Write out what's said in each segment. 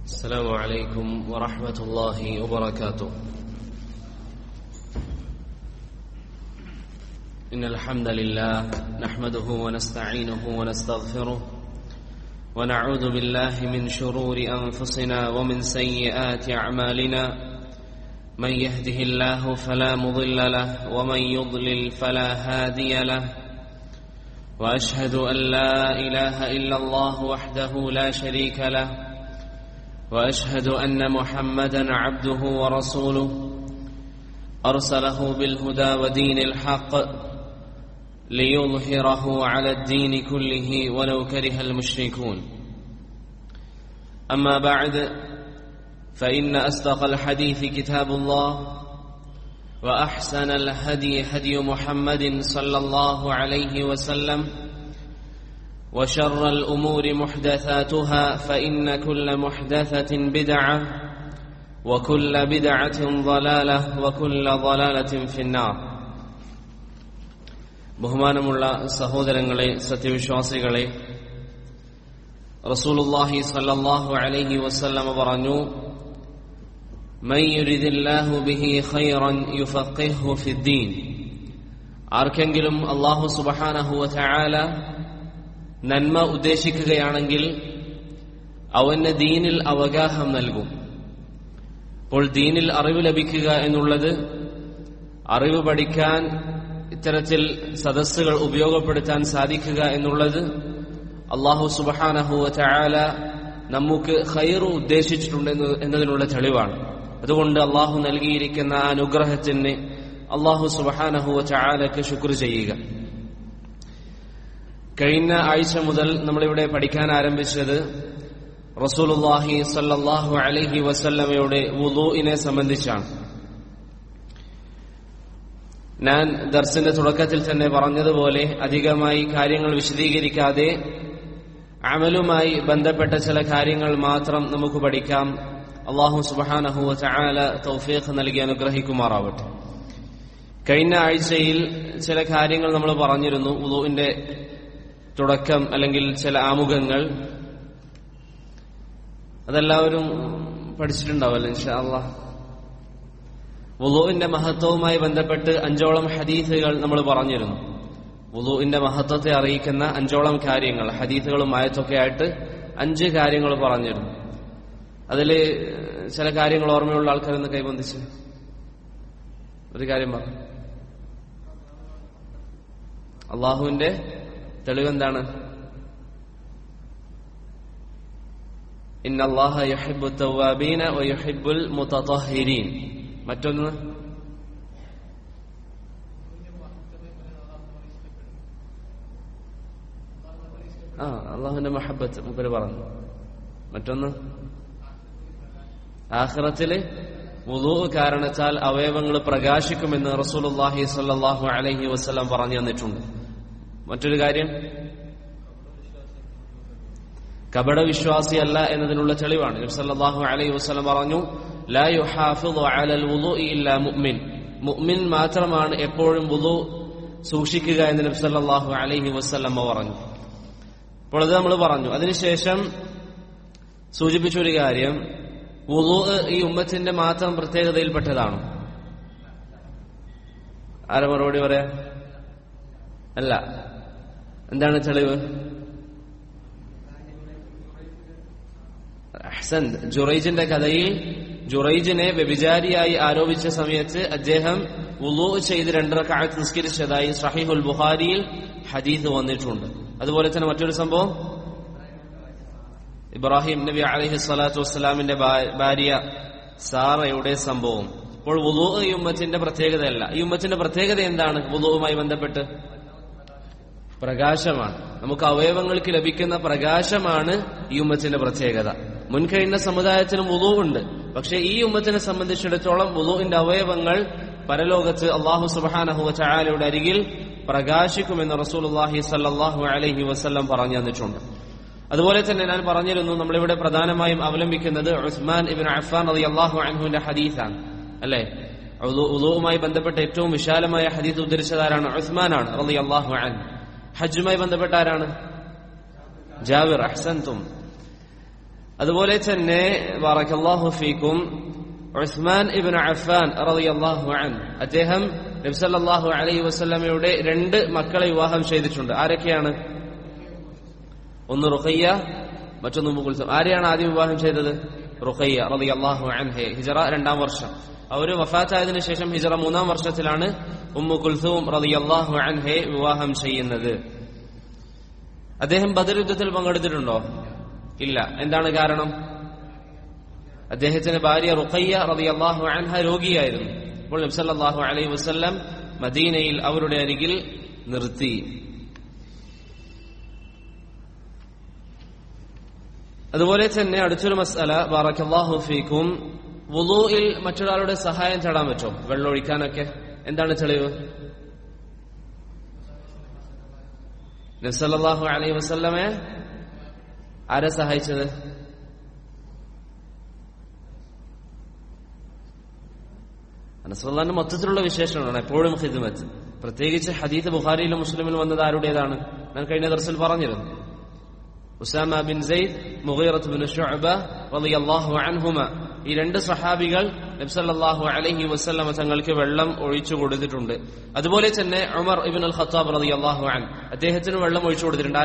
السلام عليكم ورحمة الله وبركاته. إن الحمد لله نحمده ونستعينه ونستغفره ونعوذ بالله من شرور أنفسنا ومن سيئات أعمالنا. من يهده الله فلا مضل له ومن يضلل فلا هادي له. وأشهد أن لا إله إلا الله وحده لا شريك له. وأشهد أن محمدا عبده ورسوله أرسله بالهدى ودين الحق ليظهره على الدين كله ولو كره المشركون. أما بعد، فإن أصدق الحديث كتاب الله، وأحسن الهدي هدي محمد صلى الله عليه وسلم، وشر الأمور محدثاتها، فإن كل محدثة بدعة وكل بدعة ضلالة وكل ضلالة في النار. ബഹുമാനമുള്ള സഹോദരങ്ങളെ, സത്യവിശ്വാസികളെ, റസൂലുള്ളാഹി സ്വല്ലല്ലാഹു അലൈഹി വസല്ലം പറഞ്ഞു, മൻ യുരിദില്ലാഹു ബിഹി ഖൈറൻ യുഫഖിഹു ഫിദ്ദീൻ. ആർക്കെങ്കിലും അല്ലാഹു സുബ്ഹാനഹു വ തആല നന്മ ഉദ്ദേശിക്കുകയാണെങ്കിൽ അവന് ദീനിൽ അവഗാഹം നൽകും. അപ്പോൾ ദീനിൽ അറിവ് ലഭിക്കുക എന്നുള്ളത്, അറിവ് പഠിക്കാൻ ഇത്തരത്തിൽ സദസ്സുകൾ ഉപയോഗപ്പെടുത്താൻ സാധിക്കുക എന്നുള്ളത് അല്ലാഹു സുബ്ഹാനഹു വ തആല നമുക്ക് ഖൈറ് ഉദ്ദേശിച്ചിട്ടുണ്ട് എന്നതിനുള്ള തെളിവാണ്. അതുകൊണ്ട് അല്ലാഹു നൽകിയിരിക്കുന്ന ആ അനുഗ്രഹത്തിന് അല്ലാഹു സുബ്ഹാനഹു വ തആലക്ക് ശുക്ർ ചെയ്യുക. കഴിഞ്ഞ ആഴ്ച മുതൽ നമ്മളിവിടെ പഠിക്കാൻ ആരംഭിച്ചത് റസൂലുള്ളാഹി സ്വല്ലല്ലാഹു അലൈഹി വസല്ലമയുടെ വുളൂഇനെ സംബന്ധിച്ചാണ്. ഞാൻ ദർസിന്റെ തുടക്കത്തിൽ തന്നെ പറഞ്ഞതുപോലെ അധികമായി കാര്യങ്ങൾ വിശദീകരിക്കാതെ അമലുമായി ബന്ധപ്പെട്ട ചില കാര്യങ്ങൾ മാത്രം നമുക്ക് പഠിക്കാം. അല്ലാഹു സുബ്ഹാനഹു വ തആല തൗഫീഖ് നൽകി അനുഗ്രഹിക്കുമാറാവട്ടെ. കഴിഞ്ഞ ആഴ്ചയിൽ ചില കാര്യങ്ങൾ നമ്മൾ പറഞ്ഞിരുന്നു. വുളൂഇന്റെ തുടക്കം അല്ലെങ്കിൽ ചില ആമുഖങ്ങൾ അതെല്ലാവരും പഠിച്ചിട്ടുണ്ടാവല്ലോ ഇൻഷാ അല്ലാഹ്. വുളൂഇന്റെ മഹത്വവുമായി ബന്ധപ്പെട്ട് 5ഓളം ഹദീസുകൾ നമ്മൾ പറഞ്ഞിരുന്നു. വുളൂഇന്റെ മഹത്വത്തെ അറിയിക്കുന്ന 5ഓളം കാര്യങ്ങൾ, ഹദീസുകളും ആയത്തൊക്കെ ആയിട്ട് 5 കാര്യങ്ങൾ പറഞ്ഞിരുന്നു. അതിൽ ചില കാര്യങ്ങൾ ഓർമ്മയുള്ള ആൾക്കാരൊന്ന് കൈബന്ധിച്ച് ഒരു കാര്യം പറഞ്ഞു. അള്ളാഹുവിന്റെ തെളിവെന്താണ്? ഇന്നല്ലാഹ യുഹിബ്ബു തവ്വാബീന വയുഹിബ്ബുൽ മുതതഹിരീൻ. മറ്റൊന്ന് അള്ളാഹുവിന്റെ മഹബ്ബത്ത് മുമ്പ് പറഞ്ഞു. മറ്റൊന്ന് ആഖിറത്തില് വുളൂ കാരണത്താൽ അവയവങ്ങൾ പ്രകാശിക്കുമെന്ന് റസൂലുള്ളാഹി സ്വല്ലല്ലാഹു അലൈഹി വസല്ലം പറഞ്ഞു തന്നിട്ടുണ്ട്. മറ്റൊരു കാര്യം കപടവിശ്വാസിയല്ല എന്നതിനുള്ള തെളിവാണ്. നബി സല്ലല്ലാഹു അലൈഹി വസല്ലം പറഞ്ഞു, ലാ യുഹാഫിളു അലൽ വുളൂഇ ഇല്ലാ മുഅ്മിൻ. മുഅ്മിൻ മാത്രമാണ് എപ്പോഴും വുളൂ സൂക്ഷിക്കുക എന്ന് നബി സല്ലല്ലാഹു അലൈഹി വസല്ലം പറഞ്ഞു. അപ്പോൾ അത് നമ്മൾ പറഞ്ഞു. അതിനുശേഷം സൂചിപ്പിച്ചൊരു കാര്യം, വുളൂ ഈ ഉമ്മത്തിന്റെ മാത്രം പ്രത്യേകതയിൽപ്പെട്ടതാണോ? ആരെ മറുപടി പറയാ? അല്ല. എന്താണ് തെളിവ്? അഹ്സൻ. ജുറൈജിന്റെ കഥയിൽ ജുറൈജിനെ വ്യഭിചാരിയായി ആരോപിച്ച സമയത്ത് അദ്ദേഹം വുളൂ ചെയ്ത് 2 റക്അത്ത് നിസ്കരിച്ചതായി സഹീഹുൽ ബുഖാരിയിൽ ഹദീസ് വന്നിട്ടുണ്ട്. അതുപോലെ തന്നെ മറ്റൊരു സംഭവം, ഇബ്രാഹിം നബി അലൈഹി സ്വലാത്തു വസ്സലാമിന്റെ ഭാര്യ സാറയുടെ സംഭവം. അപ്പോൾ വുളൂ ഈ ഉമ്മത്തിന്റെ പ്രത്യേകതയല്ല. ഈ ഉമ്മത്തിന്റെ പ്രത്യേകത എന്താണ്? വുളൂവുമായി ബന്ധപ്പെട്ട് പ്രകാശമാണ്. നമുക്ക് അവയവങ്ങൾക്ക് ലഭിക്കുന്ന പ്രകാശമാണ് ഈ ഉമ്മത്തിന്റെ പ്രത്യേകത. മുൻകഴിഞ്ഞ സമുദായത്തിനും വുളൂ ഉണ്ട്. പക്ഷെ ഈ ഉമ്മത്തിനെ സംബന്ധിച്ചിടത്തോളം വുളൂഇന്റെ അവയവങ്ങൾ പരലോകത്ത് അല്ലാഹു സുബ്ഹാനഹു വ തആലയുടെ അരികിൽ പ്രകാശിക്കുമെന്ന് റസൂലുള്ളാഹി സ്വല്ലല്ലാഹു അലൈഹി വസല്ലം പറഞ്ഞു തന്നിട്ടുണ്ട്. അതുപോലെ തന്നെ ഞാൻ പറഞ്ഞിരുന്നു, നമ്മളിവിടെ പ്രധാനമായും അവലംബിക്കുന്നത് ഉസ്മാൻ ഇബ്നു അഫ്ഫാൻ റളിയല്ലാഹു അൻഹുവിന്റെ ഹദീസാണ്, അല്ലേ? വുളൂഉമായി ബന്ധപ്പെട്ട ഏറ്റവും വിശാലമായ ഹദീസ് ഉദ്ധരിച്ചതാരാണ്? ഉസ്മാനാണ് റളിയല്ലാഹു അൻഹു. ഹജ്ജുമായി ബന്ധപ്പെട്ട ആരാണ്? ജാബിർ. അഹ്സൻതും. അതുപോലെ തന്നെ ബറകല്ലാഹു ഫീക്കും ഉസ്മാൻ ഇബ്നു അഫ്ഫാൻ റളിയല്ലാഹു അൻഹു അദ്ദേഹം നബി സല്ലല്ലാഹു അലൈഹി വസല്ലമയുടെ 2 മക്കളെ വിവാഹം ചെയ്തിട്ടുണ്ട്. ആരൊക്കെയാണ്? ഒന്ന് റുഖയ്യ, മറ്റൊന്ന് ഉമ്മു കുൽസൂം. ആരെയാണ് ആദ്യം വിവാഹം ചെയ്തത്? റുഖയ്യ റളിയല്ലാഹു അൻഹയെ. ഹിജറ 2-ാം വർഷം. അവര് വഫാത്തായതിനു ശേഷം ഹിജറ 3-ാം വർഷത്തിലാണ് ഉമ്മു കുൽസൂം റളിയല്ലാഹു അൻഹയെ വിവാഹം ചെയ്യുന്നത്. അദ്ദേഹം ബദർ യുദ്ധത്തിൽ പങ്കെടുത്തിട്ടുണ്ടോ? ഇല്ല. എന്താണ് കാരണം? അദ്ദേഹത്തിന്റെ ഭാര്യ റുഖയ്യ റളിയല്ലാഹു അൻഹ രോഗിയായിരുന്നു. അപ്പോൾ നബി സല്ലല്ലാഹു അലൈഹി വസല്ലം മദീനയിൽ അവരുടെ അരികിൽ നിർത്തി. അതുപോലെ തന്നെ അടുത്തൊരു മസ്അല, ബറകല്ലാഹു ഫീക്കും, വുളൂഇൽ മറ്റൊരാളുടെ സഹായം തേടാൻ പറ്റുമോ? വെള്ളമൊഴിക്കാനൊക്കെ എന്താണ് തെളിവ്? നബി സല്ലല്ലാഹു അലൈഹി വസല്ലമയെ ആരെ സഹായിച്ചത്? റസൂലുള്ളാഹിന്റെ മൊത്തത്തിലുള്ള വിശേഷമാണ് എപ്പോഴും ഖിദ്മത്ത്. പ്രത്യേകിച്ച് ഹദീസ് ബുഖാരിയിലും മുസ്ലിമിലും വന്നത് ആരുടേതാണ്? ഞാൻ കഴിഞ്ഞ ദർസിൽ പറഞ്ഞിരുന്നു. Usama bin Zaid, Mughirah bin Shu'bah റളിയല്ലാഹു അൻഹുമ, ഈ 2 സഹാബികൾ നബി സല്ലല്ലാഹു അലൈഹി വസല്ലമ തങ്ങൾക്ക് വെള്ളം ഒഴിച്ചു കൊടുത്തിട്ടുണ്ട്. അതുപോലെ തന്നെ ഉമർ ഇബ്നുൽ ഖത്താബ് റളിയല്ലാഹു അൻഹു അദ്ദേഹത്തിന് വെള്ളം ഒഴിച്ചു കൊടുത്തിട്ടുണ്ട്.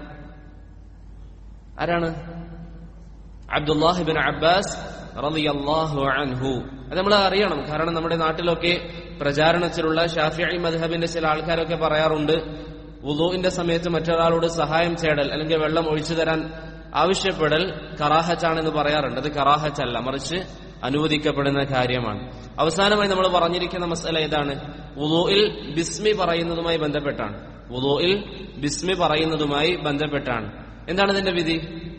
ആരാണ്? അബ്ദുല്ലാഹ് ഇബ്നു അബ്ബാസ് റളിയല്ലാഹു അൻഹു. അത് നമ്മൾ അറിയണം. കാരണം നമ്മുടെ നാട്ടിലൊക്കെ പ്രചാരണത്തിലുള്ള ഷാഫിഈ മദ്ഹബിന്റെ ചില ആൾക്കാരൊക്കെ പറയാറുണ്ട്, വുളൂഇന്റെ സമയത്ത് മറ്റൊരാളോട് സഹായം തേടൽ അല്ലെങ്കിൽ വെള്ളം ഒഴിച്ചു തരാൻ ആവശ്യപ്പെടൽ കറാഹത്താണെന്ന് പറയാറുണ്ട്. അത് കറാഹത്തല്ല, മറിച്ച് അനുവദിക്കപ്പെടുന്ന കാര്യമാണ്. അവസാനമായി നമ്മൾ പറഞ്ഞിരിക്കുന്ന മസ്അല ഏതാണ്? വുളൂഇൽ ബിസ്മി പറയുന്നതുമായി ബന്ധപ്പെട്ടാണ്. വുളൂഇൽ ബിസ്മി പറയുന്നതുമായി ബന്ധപ്പെട്ടാണ്. എന്താണ് ഇതിന്റെ വിധി?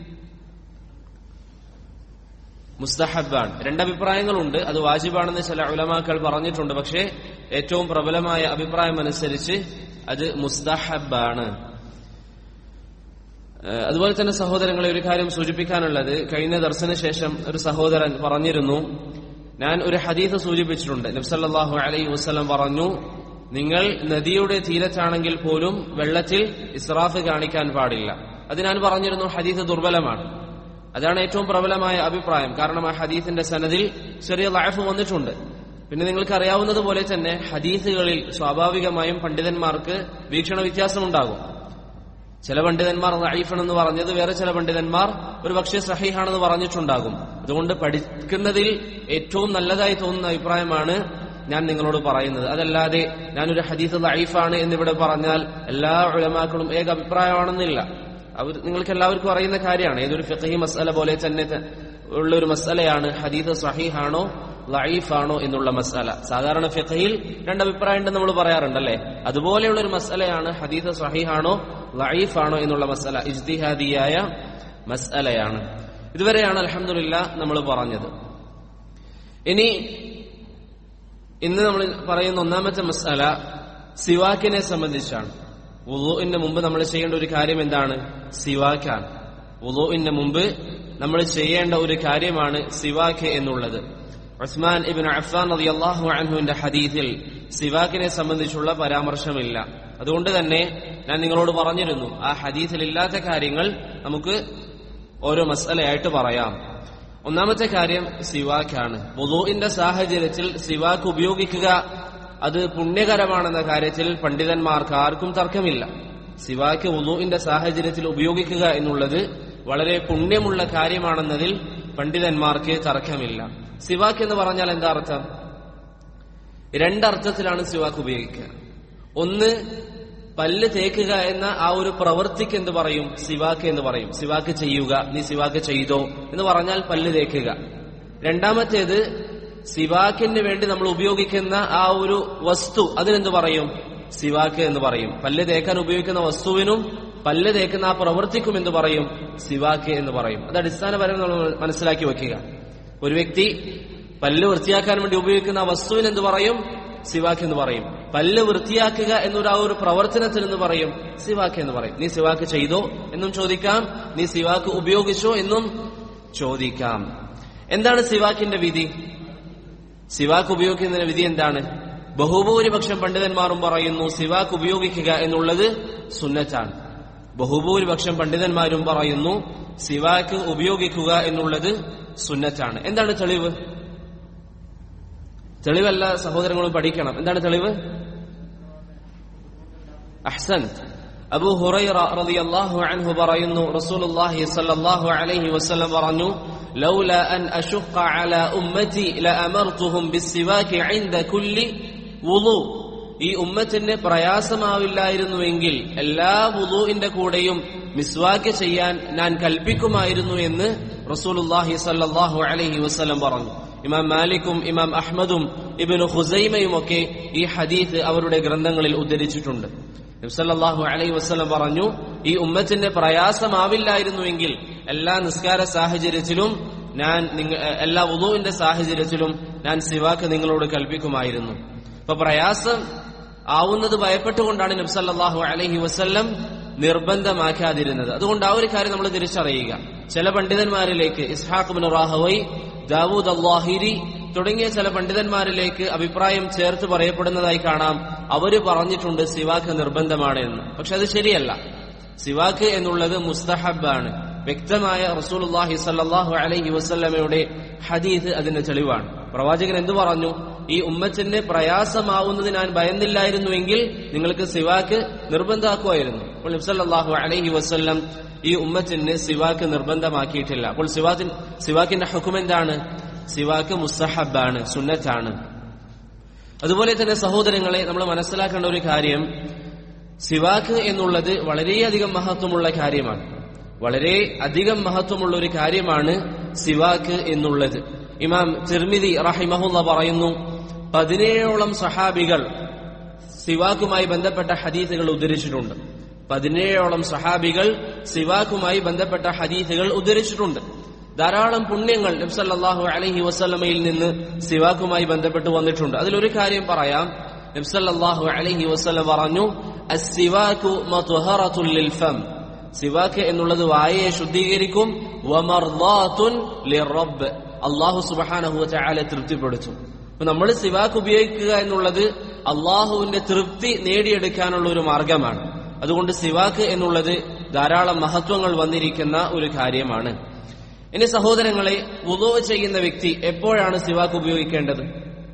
മുസ്തഹബാണ്. 2 അഭിപ്രായങ്ങളുണ്ട്. അത് വാജിബാണെന്ന് ചില ഉലമാക്കൾ പറഞ്ഞിട്ടുണ്ട്. പക്ഷേ ഏറ്റവും പ്രബലമായ അഭിപ്രായം അനുസരിച്ച് അത് മുസ്തഹബാണ്. അതുപോലെ തന്നെ സഹോദരങ്ങളെ, ഒരു കാര്യം സൂചിപ്പിക്കാനുള്ളത്, കഴിഞ്ഞ ദർശന ശേഷം ഒരു സഹോദരൻ പറഞ്ഞിരുന്നു, ഞാൻ ഒരു ഹദീസ് സൂചിപ്പിച്ചിട്ടുണ്ട്. നബി സല്ലല്ലാഹു അലൈഹി വസല്ലം പറഞ്ഞു, നിങ്ങൾ നദിയുടെ തീരത്താണെങ്കിൽ പോലും വെള്ളത്തിൽ ഇസ്രാഫ് കാണിക്കാൻ പാടില്ല. അത് ഞാൻ പറഞ്ഞിരുന്നു ഹദീസ് ദുർബലമാണ്. അതാണ് ഏറ്റവും പ്രബലമായ അഭിപ്രായം. കാരണം ആ ഹദീസിന്റെ സനദിൽ ചെറിയ ലഅഫ് വന്നിട്ടുണ്ട്. പിന്നെ നിങ്ങൾക്ക് അറിയാവുന്നതുപോലെ തന്നെ ഹദീസുകളിൽ സ്വാഭാവികമായും പണ്ഡിതന്മാർക്ക് വീക്ഷണ വ്യത്യാസമുണ്ടാകും. ചില പണ്ഡിതന്മാർ ദഈഫാണെന്ന് പറഞ്ഞത്, വേറെ ചില പണ്ഡിതന്മാർ ഒരു പക്ഷേ സഹീഹാണെന്ന് പറഞ്ഞിട്ടുണ്ടാകും. അതുകൊണ്ട് പഠിക്കുന്നതിൽ ഏറ്റവും നല്ലതായി തോന്നുന്ന അഭിപ്രായമാണ് ഞാൻ നിങ്ങളോട് പറയുന്നത്. അതല്ലാതെ ഞാനൊരു ഹദീസ് ദഈഫാണ് എന്നിവിടെ പറഞ്ഞാൽ എല്ലാ ഉലമാക്കളും ഏക അഭിപ്രായമാണെന്നില്ല. നിങ്ങൾക്ക് എല്ലാവർക്കും അറിയുന്ന കാര്യമാണ്. ഏതൊരു ഫിഖ്ഹി മസ്അല പോലെ തന്നെ ഉള്ള ഒരു മസ്അലയാണ് ഹദീസ് സഹീഹാണോ ദഈഫാണോ എന്നുള്ള മസ്അല. സാധാരണ ഫിഖ്ഹിൽ 2 അഭിപ്രായം ഉണ്ടെന്ന് നമ്മൾ പറയാറുണ്ടല്ലേ. അതുപോലെയുള്ള ഒരു മസ്അലയാണ് ഹദീസ് സഹീഹാണോ ദഈഫാണോ എന്നുള്ള മസ്അല. ഇജ്തിഹാദിയായ മസ്അലയാണ്. ഇതുവരെയാണ് അൽഹംദുലില്ലാഹ് നമ്മൾ പറഞ്ഞത്. ഇന്ന് നമ്മൾ പറയുന്ന 1-ാമത്തെ മസ്അല സിവാക്കിനെ സംബന്ധിച്ചാണ്. വുളൂഇന് മുമ്പ് നമ്മൾ ചെയ്യേണ്ട ഒരു കാര്യം എന്താണ്? സിവാക്കാണ്. വുളൂഇന് മുമ്പ് നമ്മൾ ചെയ്യേണ്ട ഒരു കാര്യമാണ് സിവാക്ക് എന്നുള്ളത്. ഉസ്മാൻ ഇബ്നു അഫ്ഫാൻ റളിയല്ലാഹു അൻഹുവിന്റെ ഹദീസിൽ സിവാക്കിനെ സംബന്ധിച്ചുള്ള പരാമർശമില്ല. അതുകൊണ്ട് തന്നെ ഞാൻ നിങ്ങളോട് പറഞ്ഞിരുന്നു, ആ ഹദീസിൽ ഇല്ലാത്ത കാര്യങ്ങൾ നമുക്ക് ഓരോ മസ്അലയായിട്ട് പറയാം. 1-ാമത്തെ കാര്യം സിവാക്കാണ്. വുളൂഇന്റെ സാഹചര്യത്തിൽ സിവാക്ക് ഉപയോഗിക്കുക അത് പുണ്യകരമാണെന്ന കാര്യത്തിൽ പണ്ഡിതന്മാർക്ക് ആർക്കും തർക്കമില്ല. സിവാക്ക് വുളൂഇന്റെ സാഹചര്യത്തിൽ ഉപയോഗിക്കുക എന്നുള്ളത് വളരെ പുണ്യമുള്ള കാര്യമാണെന്നതിൽ പണ്ഡിതന്മാർക്ക് തർക്കമില്ല. സിവാക്ക് എന്ന് പറഞ്ഞാൽ എന്താ അർത്ഥം? 2 അർത്ഥത്തിലാണ് സിവാക്ക് ഉപയോഗിക്കുക. ഒന്ന്, പല്ല് തേക്കുക എന്ന ആ ഒരു പ്രവൃത്തിക്ക് എന്ത് പറയും? സിവാക്ക് എന്ന് പറയും. സിവാക്ക് ചെയ്യുക, നീ സിവാക്ക് ചെയ്തോ എന്ന് പറഞ്ഞാൽ പല്ല് തേക്കുക. 2-ാമത്തേത്, സിവാക്കിന് വേണ്ടി നമ്മൾ ഉപയോഗിക്കുന്ന ആ ഒരു വസ്തു, അതിനെന്ത് പറയും? സിവാക്ക് എന്ന് പറയും. പല്ല് തേക്കാൻ ഉപയോഗിക്കുന്ന വസ്തുവിനും പല്ല് തേക്കുന്ന ആ പ്രവൃത്തിക്കും എന്ത് പറയും? സിവാക്ക് എന്ന് പറയും. അത് അടിസ്ഥാനപരമായി നമ്മൾ മനസ്സിലാക്കി വെക്കുക. ഒരു വ്യക്തി പല്ല് വൃത്തിയാക്കാൻ വേണ്ടി ഉപയോഗിക്കുന്ന ആ വസ്തുവിന് എന്ത് പറയും? സിവാക്ക് എന്ന് പറയും. പല്ല് വൃത്തിയാക്കുക എന്നൊരു ഒരു പ്രവർത്തനത്തിന് എന്ന് പറയും? സിവാക്ക് എന്ന് പറയും. നീ സിവാക്ക് ചെയ്തോ എന്നും ചോദിക്കാം, നീ സിവാക്ക് ഉപയോഗിച്ചോ എന്നും ചോദിക്കാം. എന്താണ് സിവാക്കിന്റെ വിധി? സിവാക്ക് ഉപയോഗിക്കുന്നതിന്റെ വിധി എന്താണ്? ബഹുഭൂരിപക്ഷം പണ്ഡിതന്മാരും പറയുന്നു സിവാക്ക് ഉപയോഗിക്കുക എന്നുള്ളത് സുന്നത്താണ്. ബഹുഭൂരിപക്ഷം പണ്ഡിതന്മാരും പറയുന്നു സിവാക്ക് ഉപയോഗിക്കുക എന്നുള്ളത് സുന്നത്താണ്. എന്താണ് തെളിവ്? തെളിവല്ല സഹോദരങ്ങളും പഠിക്കണം. എന്താണ് തെളിവ്? അഹ്സൻ. അബൂ ഹുറൈറ റളിയല്ലാഹു അൻഹു പറയുന്നു, റസൂലുള്ളാഹി സ്വല്ലല്ലാഹു അലൈഹി വസല്ലം പറഞ്ഞു, ലൗല അൻ അശുഖ അലാ ഉമ്മതി ലഅമർതുഹും ബിസ്സിവാകി ഇൻദ കുല്ലി വുളു. ഈ ഉമ്മത്തിന് പ്രയാസമാവില്ലായിരുന്നുവെങ്കിൽ എല്ലാ വുളുഇന്റെ കൂടെയും മിസ്വാക്ക് ചെയ്യാൻ ഞാൻ കൽപ്പിക്കുമായിരുന്നു എന്ന് റസൂലുള്ളാഹി സ്വല്ലല്ലാഹു അലൈഹി വസല്ലം പറഞ്ഞു. ഇമാം മാലിക്കും ഇമാം അഹ്മദും ഇബ്നു ഖുസൈമയും ഒക്കെ ഈ ഹദീസ് അവരുടെ ഗ്രന്ഥങ്ങളിൽ ഉദ്ധരിച്ചിട്ടുണ്ട്. നബി സല്ലല്ലാഹു അലൈഹി വസല്ലം പറഞ്ഞു, ഈ ഉമ്മത്തിന്റെ പ്രയാസമാവില്ലായിരുന്നുവെങ്കിൽ എല്ലാ നിസ്കാര സാഹചര്യത്തിലും എല്ലാ വുളൂഇന്റെ സാഹചര്യത്തിലും ഞാൻ സിവാക്ക് നിങ്ങളോട് കൽപ്പിക്കുമായിരുന്നു. അപ്പൊ പ്രയാസം ആവുന്നത് ഭയപ്പെട്ടുകൊണ്ടാണ് നബി സല്ലല്ലാഹു അലൈഹി വസല്ലം നിർബന്ധമാക്കാതിരുന്നത്. അതുകൊണ്ട് ആ ഒരു കാര്യം നമ്മൾ തിരിച്ചറിയുക. ചില പണ്ഡിതന്മാരിലേക്ക് ഇസ്ഹാഖ് ഇബ്നു റാഹവൈ, ദാവൂദ് അൽ-ലാഹിരി തുടങ്ങിയ ചില പണ്ഡിതന്മാരിലേക്ക് അഭിപ്രായം ചേർത്ത് പറയപ്പെടുന്നതായി കാണാം. അവര് പറഞ്ഞിട്ടുണ്ട് സിവാക്ക് നിർബന്ധമാണ് എന്ന്. പക്ഷെ അത് ശരിയല്ല. സിവാക്ക് എന്നുള്ളത് മുസ്തഹബാണ്. വ്യക്തമായ റസൂലുള്ളാഹി സ്വല്ലല്ലാഹു അലൈഹി വസല്ലമയുടെ ഹദീസ് അതിന്റെ തെളിവാണ്. പ്രവാചകൻ എന്തു പറഞ്ഞു? ഈ ഉമ്മത്തിന് പ്രയാസമാവുന്നത് ഞാൻ ഭയന്നില്ലായിരുന്നുവെങ്കിൽ നിങ്ങൾക്ക് സിവാക്ക് നിർബന്ധമാക്കുമായിരുന്നു. അപ്പോൾ നബി സല്ലല്ലാഹു അലൈഹി വസല്ലം ഈ ഉമ്മത്തിന് സിവാക്ക് നിർബന്ധമാക്കിയിട്ടില്ല. അപ്പോൾ സിവാക്കിന്റെ ഹുക്ം എന്താണ്? സിവാക്ക് മുസ്തഹബാണ്, സുന്നത്താണ്. അതുപോലെ തന്നെ സഹോദരങ്ങളെ, നമ്മൾ മനസ്സിലാക്കേണ്ട ഒരു കാര്യം, സിവാക്ക് എന്നുള്ളത് വളരെയധികം മഹത്വമുള്ള കാര്യമാണ്. വളരെ അധികം മഹത്വമുള്ള ഒരു കാര്യമാണ് സിവാക്ക് എന്നുള്ളത്. ഇമാം തിർമിദി റഹിമഹുല്ല പറയുന്നു, 17ഓളം സഹാബികൾ സിവാക്കുമായി ബന്ധപ്പെട്ട ഹദീസുകൾ ഉദ്ധരിച്ചിട്ടുണ്ട്. 17ഓളം സഹാബികൾ സിവാക്കുമായി ബന്ധപ്പെട്ട ഹദീസുകൾ ഉദ്ധരിച്ചിട്ടുണ്ട്. ധാരാളം പുണ്യങ്ങൾ നബി സല്ലല്ലാഹു അലൈഹി വസല്ലമയിൽ നിന്ന് സിവാക്കുമായി ബന്ധപ്പെട്ട് വന്നിട്ടുണ്ട്. അതിലൊരു കാര്യം പറയാം. നബി സല്ലല്ലാഹു അലൈഹി വസല്ലം പറഞ്ഞു, അസ്സിവാകു മത്ഹറത്തുൻ ലിൽ ഫം. സിവാക്ക് എന്നുള്ളത് വായയെ ശുദ്ധീകരിക്കും. വമർദാതുൻ ലിറബ്ബ്. അല്ലാഹു സുബ്ഹാനഹു വ തആല തൃപ്തിപ്പെടുത്തും. അപ്പൊ നമ്മൾ സിവാക്ക് ഉപയോഗിക്കുക എന്നുള്ളത് അള്ളാഹുവിന്റെ തൃപ്തി നേടിയെടുക്കാനുള്ള ഒരു മാർഗമാണ്. അതുകൊണ്ട് സിവാക്ക് എന്നുള്ളത് ധാരാളം മഹത്വങ്ങൾ വന്നിരിക്കുന്ന ഒരു കാര്യമാണ്. ഇനി സഹോദരങ്ങളെ, വുളൂ ചെയ്യുന്ന വ്യക്തി എപ്പോഴാണ് സിവാക്ക് ഉപയോഗിക്കേണ്ടത്?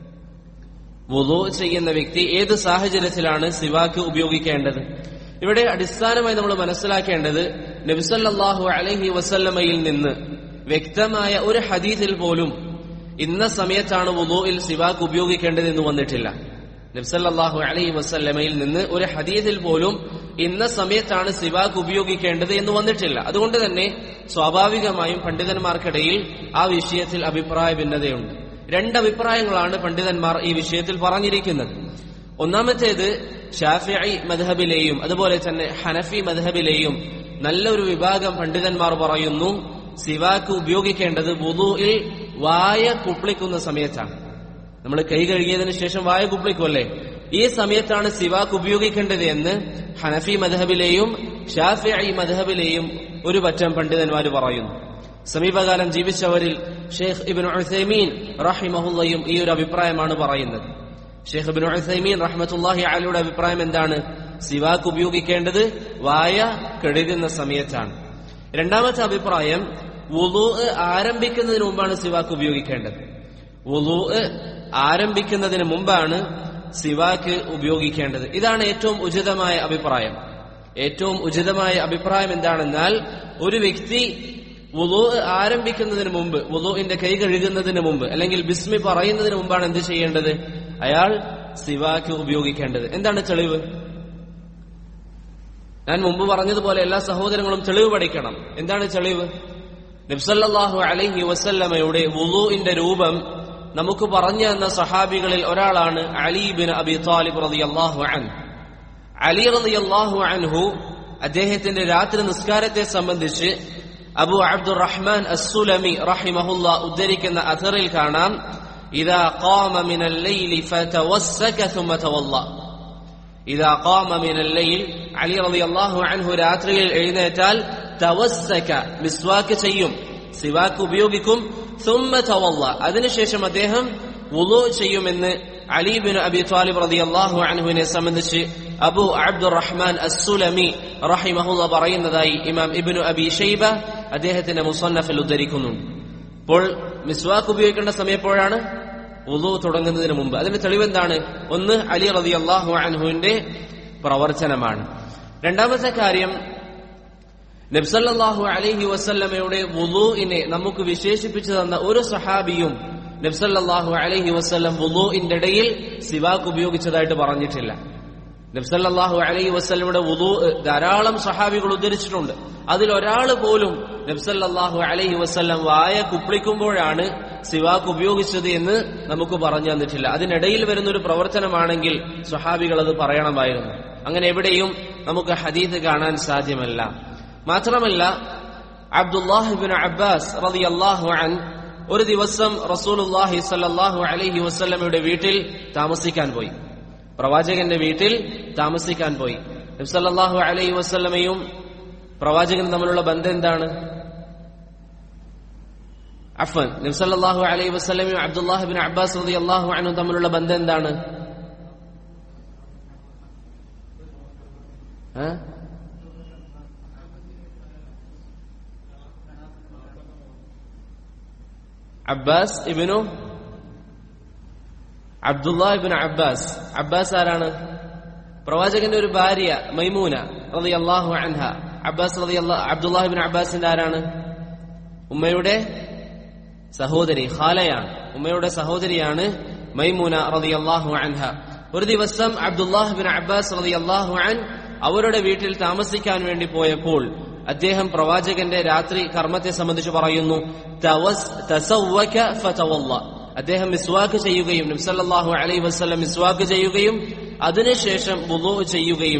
വുളൂ ചെയ്യുന്ന വ്യക്തി ഏത് സാഹചര്യത്തിലാണ് സിവാക്ക് ഉപയോഗിക്കേണ്ടത്? ഇവിടെ അടിസ്ഥാനമായി നമ്മൾ മനസ്സിലാക്കേണ്ടത്, നബി സല്ലല്ലാഹു അലൈഹി വസല്ലമയിൽ നിന്ന് വ്യക്തമായ ഒരു ഹദീസിൽ പോലും ഇന്ന സമയത്താണ് വുളൂഇൽ സിവാക്ക് ഉപയോഗിക്കേണ്ടത് എന്ന് വന്നിട്ടില്ല. നബി സല്ലല്ലാഹു അലൈഹി വസല്ലമയിൽ നിന്ന് ഒരു ഹദീസിൽ പോലും ഇന്ന സമയത്താണ് സിവാക്ക് ഉപയോഗിക്കേണ്ടത് എന്ന് വന്നിട്ടില്ല. അതുകൊണ്ട് തന്നെ സ്വാഭാവികമായും പണ്ഡിതന്മാർക്കിടയിൽ ആ വിഷയത്തിൽ അഭിപ്രായ ഭിന്നതയുണ്ട്. 2 അഭിപ്രായങ്ങളാണ് പണ്ഡിതന്മാർ ഈ വിഷയത്തിൽ പറഞ്ഞിരിക്കുന്നത്. ഒന്നാമത്തേത്, ഷാഫിഈ മദ്ഹബിലെയും അതുപോലെ തന്നെ ഹനഫി മദ്ഹബിലെയും നല്ലൊരു വിഭാഗം പണ്ഡിതന്മാർ പറയുന്നു, സിവാക്ക് ഉപയോഗിക്കേണ്ടത് വുളൂഇൽ വായ കുപ്ലിക്കുന്ന സമയത്താണ്. നമ്മൾ കൈ കഴുകിയതിനു ശേഷം വായ കുപ്ലിക്കുമല്ലേ, ഈ സമയത്താണ് സിവാക്ക് ഉപയോഗിക്കേണ്ടത് എന്ന് ഹനഫി മദ്ഹബിലെയും ഷാഫിഈ മദ്ഹബിലെയും ഒരു പറ്റം പണ്ഡിതന്മാർ പറയുന്നു. സമീപകാലം ജീവിച്ചവരിൽ ഷെയ്ഖ് ഇബ്നു ഉസൈമീൻ റഹിമഹുല്ലയും ഈ ഒരു അഭിപ്രായമാണ് പറയുന്നത്. ഷെയ്ഖ് ഇബ്നു ഉസൈമീൻ റഹ്മത്തുള്ളാഹി അലൈഹിയുടെ അഭിപ്രായം എന്താണ്? സിവാക്ക് ഉപയോഗിക്കേണ്ടത് വായ കഴുകുന്ന സമയത്താണ്. രണ്ടാമത്തെ അഭിപ്രായം, വുളൂ ആരംഭിക്കുന്നതിന് മുമ്പാണ് സിവാക്ക് ഉപയോഗിക്കേണ്ടത്. വുളൂ ആരംഭിക്കുന്നതിന് മുമ്പാണ് സിവാക്ക് ഉപയോഗിക്കേണ്ടത്. ഇതാണ് ഏറ്റവും ഉചിതമായ അഭിപ്രായം. ഏറ്റവും ഉചിതമായ അഭിപ്രായം എന്താണെന്നാൽ, ഒരു വ്യക്തി വുളൂ ആരംഭിക്കുന്നതിന് മുമ്പ്, വുളൂഇന്റെ കൈ കഴുകുന്നതിന് മുമ്പ് അല്ലെങ്കിൽ ബിസ്മി പറയുന്നതിന് മുമ്പാണ് എന്ത് ചെയ്യേണ്ടത്? അയാൾ സിവാക്ക് ഉപയോഗിക്കേണ്ടത്. എന്താണ് തെളിവ്? ഞാൻ മുമ്പ് പറഞ്ഞതുപോലെ എല്ലാ സഹോദരങ്ങളും തെളിവ് പഠിക്കണം. എന്താണ് തെളിവ്? നബി സല്ലല്ലാഹു അലൈഹി വസല്ലമയുടെ വുളൂഇന്റെ രൂപം നമുക്ക് പറഞ്ഞു തന്ന സഹാബികളിൽ ഒരാളാണ് അലി ഇബ്നു അബി ത്വാലിബ് റളിയല്ലാഹു അൻഹു. അലി റളിയല്ലാഹു അൻഹു അദ്ദേഹത്തിന്റെ രാത്രി നിസ്കാരത്തെ സംബന്ധിച്ച് അബു അബ്ദുറഹ്മാൻ അസ്സുലമി റഹിമഹുല്ലാ ഉദ്ധരിക്കുന്ന അഥറിൽ കാണാം, ഇദാ ഖാമ മിനൽ ലൈലി ഫതവസ്സക സുമ്മ തവല്ല. ഇദാ ഖാമ മിനൽ ലൈൽ, അലി റളിയല്ലാഹു അൻഹു രാത്രിയിൽ എഴുന്നേറ്റാൽ തവസ്സക മിസ്വാക്ക് ചെയ്യും, സിവാക്ക് ഉപയോഗിക്കും. സുമ്മ തവല്ല, അതിനുശേഷം അദ്ദേഹം വുളൂ ചെയ്യുമെന്ന് അലി ഇബ്നു അബി ത്വാലിബ് റളിയല്ലാഹു അൻഹുവിനെ സംബന്ധിച്ച് അബു അബ്ദുറഹ്മാൻ അസ്സുലമി റഹിമഹുള്ള പറയുന്നതായി ഇമാം ഇബ്നു അബി ഷൈബ അദ്ദേഹത്തിന്റെ മുസന്നഫിൽ ഉദ്ധരിക്കുന്നുണ്ട്. അപ്പോൾ മിസ്വാക്ക് ഉപയോഗിക്കേണ്ട സമയം എപ്പോഴാണ്? വുളു തുടങ്ങുന്നതിന് മുമ്പ്. അതിന്റെ തെളിവെന്താണ്? ഒന്ന്, അലി റളിയല്ലാഹു അൻഹുവിന്റെ പ്രവർത്തനമാണ്. രണ്ടാമത്തെ കാര്യം, നബി സല്ലല്ലാഹു അലൈഹി വസല്ലമയുടെ വുളൂഇനെ നമുക്ക് വിശേഷിപ്പിച്ചു തന്ന ഒരു സഹാബിയും നബി സല്ലല്ലാഹു അലൈഹി വസല്ലം വുളൂഇന്റെ ഇടയിൽ സിവാക്ക് ഉപയോഗിച്ചതായിട്ട് പറഞ്ഞിട്ടില്ല. നബി സല്ലല്ലാഹു അലൈഹി വസല്ലമയുടെ വുളൂ ധാരാളം സഹാബികൾ ഉദ്ധരിച്ചിട്ടുണ്ട്. അതിലൊരാൾ പോലും നബി സല്ലല്ലാഹു അലൈഹി വസല്ലം വായ കുപ്പിളിക്കുമ്പോഴാണ് സിവാക്ക് ഉപയോഗിച്ചത് എന്ന് നമുക്ക് പറഞ്ഞു തന്നിട്ടില്ല. അതിനിടയിൽ വരുന്ന ഒരു പ്രവർത്തനമാണെങ്കിൽ സ്വഹാബികൾ അത് പറയണമായിരുന്നു. അങ്ങനെ എവിടെയും നമുക്ക് ഹദീസ് കാണാൻ സാധ്യമല്ല. മാത്രമല്ല, അബ്ദുല്ലാഹ് ഇബ്നു അബ്ബാസ് റളിയല്ലാഹു അൻഹു ഒരു ദിവസം റസൂലുള്ളാഹി സ്വല്ലല്ലാഹു അലൈഹി വസല്ലമയുടെ വീട്ടിൽ താമസിക്കാൻ പോയി. പ്രവാചകന്റെ വീട്ടിൽ താമസിക്കാൻ പോയി. നബി സല്ലല്ലാഹു അലൈഹി വസല്ലമയും പ്രവാചകനും തമ്മിലുള്ള ബന്ധം എന്താണ്? അഫ്വൻ, നബി സല്ലല്ലാഹു അലൈഹി വസല്ലമയും അബ്ദുല്ലാഹ് ഇബ്നു അബ്ബാസ് റളിയല്ലാഹു അൻഹു തമ്മിലുള്ള ബന്ധം എന്താണ്? Abbas Ibn Abdullah Ibn Abbas. Abbas ആരാണ്? പ്രവാചകന്റെ ഒരു ഭാര്യ മൈമൂന റളിയല്ലാഹു അൻഹ. അബ്ദുല്ലാഹ് ഇബ്നു അബ്ബാസിന്റെ ആരാണ്? ഉമ്മയുടെ സഹോദരി, ഖാലയാണ്. ഉമ്മയുടെ സഹോദരിയാണ് മൈമൂന റളിയല്ലാഹു അൻഹ. ഒരു ദിവസം അബ്ദുല്ലാഹ് ഇബ്നു അബ്ബാസ് റളിയല്ലാഹു അൻഹു അവരുടെ വീട്ടിൽ താമസിക്കാൻ വേണ്ടി പോയപ്പോൾ അദ്ദേഹം പ്രവാചകന്റെ രാത്രി കർമ്മത്തെ സംബന്ധിച്ച് പറയുന്നു, തസവ്വക ഫതവല്ല. അദ്ദേഹം മിസ്വാക്ക് ചെയ്യുകയും നബി സല്ലല്ലാഹു അലൈഹി വസല്ലം മിസ്വാക്ക് ചെയ്യുകയും അതിനുശേഷം വുളൂ ചെയ്യുകയും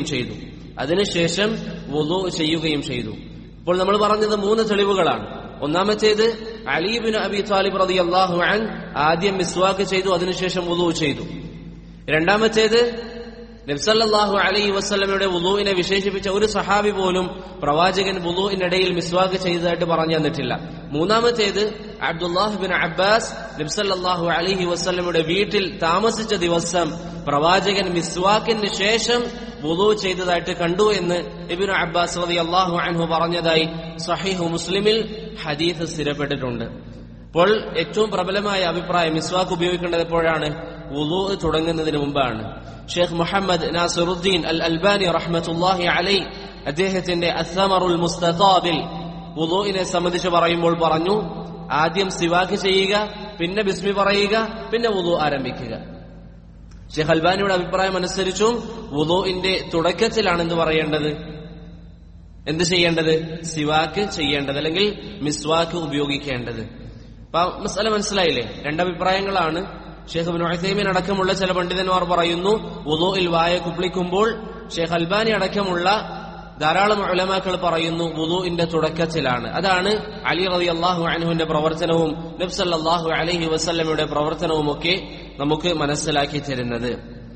ചെയ്തു. ഇപ്പോൾ നമ്മൾ പറഞ്ഞത് 3 തെളിവുകളാണ്. ഒന്നാമത്തേത്, അലി ഇബ്നു അബി ത്വാലിബ് റളിയല്ലാഹു അൻഹു ആദ്യം മിസ്വാക്ക് ചെയ്തു, അതിനുശേഷം വുളൂ ചെയ്തു. രണ്ടാമത്തേത്, നബി സല്ലല്ലാഹു അലൈഹി വസല്ലമയുടെ വുളൂഇനെ വിശേഷിപ്പിച്ച ഒരു സഹാബി പോലും പ്രവാചകൻ വുളൂഇനിടയിൽ മിസ്വാക്ക് ചെയ്തതായിട്ട് പറഞ്ഞു തന്നിട്ടില്ല. മൂന്നാമത്തേത്, അബ്ദുല്ലാഹ് ഇബ്നു അബ്ബാസ് നബി സല്ലല്ലാഹു അലൈഹി വസല്ലമയുടെ വീട്ടിൽ താമസിച്ച ദിവസം പ്രവാചകൻ മിസ്വാക്കിന് ശേഷം വുളൂ ചെയ്തതായിട്ട് കണ്ടു എന്ന് ഇബ്നു അബ്ബാസ് റളിയല്ലാഹു അൻഹു പറഞ്ഞതായി സഹീഹ് മുസ്ലിമിൽ ഹദീസ് സ്ഥിരപ്പെട്ടിട്ടുണ്ട്. അപ്പോൾ ഏറ്റവും പ്രബലമായ അഭിപ്രായം മിസ്വാക്ക് ഉപയോഗിക്കേണ്ടത് എപ്പോഴാണ്? വുളൂ തുടങ്ങുന്നതിന് മുമ്പാണ്. Sheikh Muhammad Nasiruddin al Albani റഹ്മത്തുള്ളാഹി അലൈഹി അദ്ദേഹത്തിന്റെ അസ്സമറുൽ മുസ്തതാബിൽ വുളൂഇനെ സംബന്ധിച്ച് പറയുമ്പോൾ പറഞ്ഞു, ആദ്യം സിവാക്ക് ചെയ്യുക, പിന്നെ ബിസ്മി പറയുക, പിന്നെ വുളൂ ആരംഭിക്കുക. ഷെയ്ഖ് അൽബാനിയുടെ അഭിപ്രായം അനുസരിച്ചും വുളൂഇന്റെ തുടക്കത്തിലാണ് എന്ത് ചെയ്യേണ്ടത്? സിവാക്ക് ചെയ്യേണ്ടത്, അല്ലെങ്കിൽ മിസ്വാക്ക് ഉപയോഗിക്കേണ്ടത്. അപ്പൊ മസ്അല മനസ്സിലായില്ലേ? 2 അഭിപ്രായങ്ങളാണ്. ഷെയ്ഖ് ഇബ്നു ഉസൈമീൻ അടക്കമുള്ള ചില പണ്ഡിതന്മാർ പറയുന്നു വുളൂഇൽ വായ കുപ്പിളിക്കുമ്പോൾ. ഷെയ്ഖ് അൽബാനി അടക്കമുള്ള ധാരാളം ഉലമാക്കൾ പറയുന്നു വുളൂഇന്റെ തുടക്കത്തിലാണ്. അതാണ് അലി റളിയല്ലാഹു അൻഹുവിന്റെ പ്രവർത്തനവും നബി സല്ലല്ലാഹു അലൈഹി വസല്ലമയുടെ പ്രവർത്തനവും ഒക്കെ നമുക്ക് മനസ്സിലാക്കി തരുന്നത്.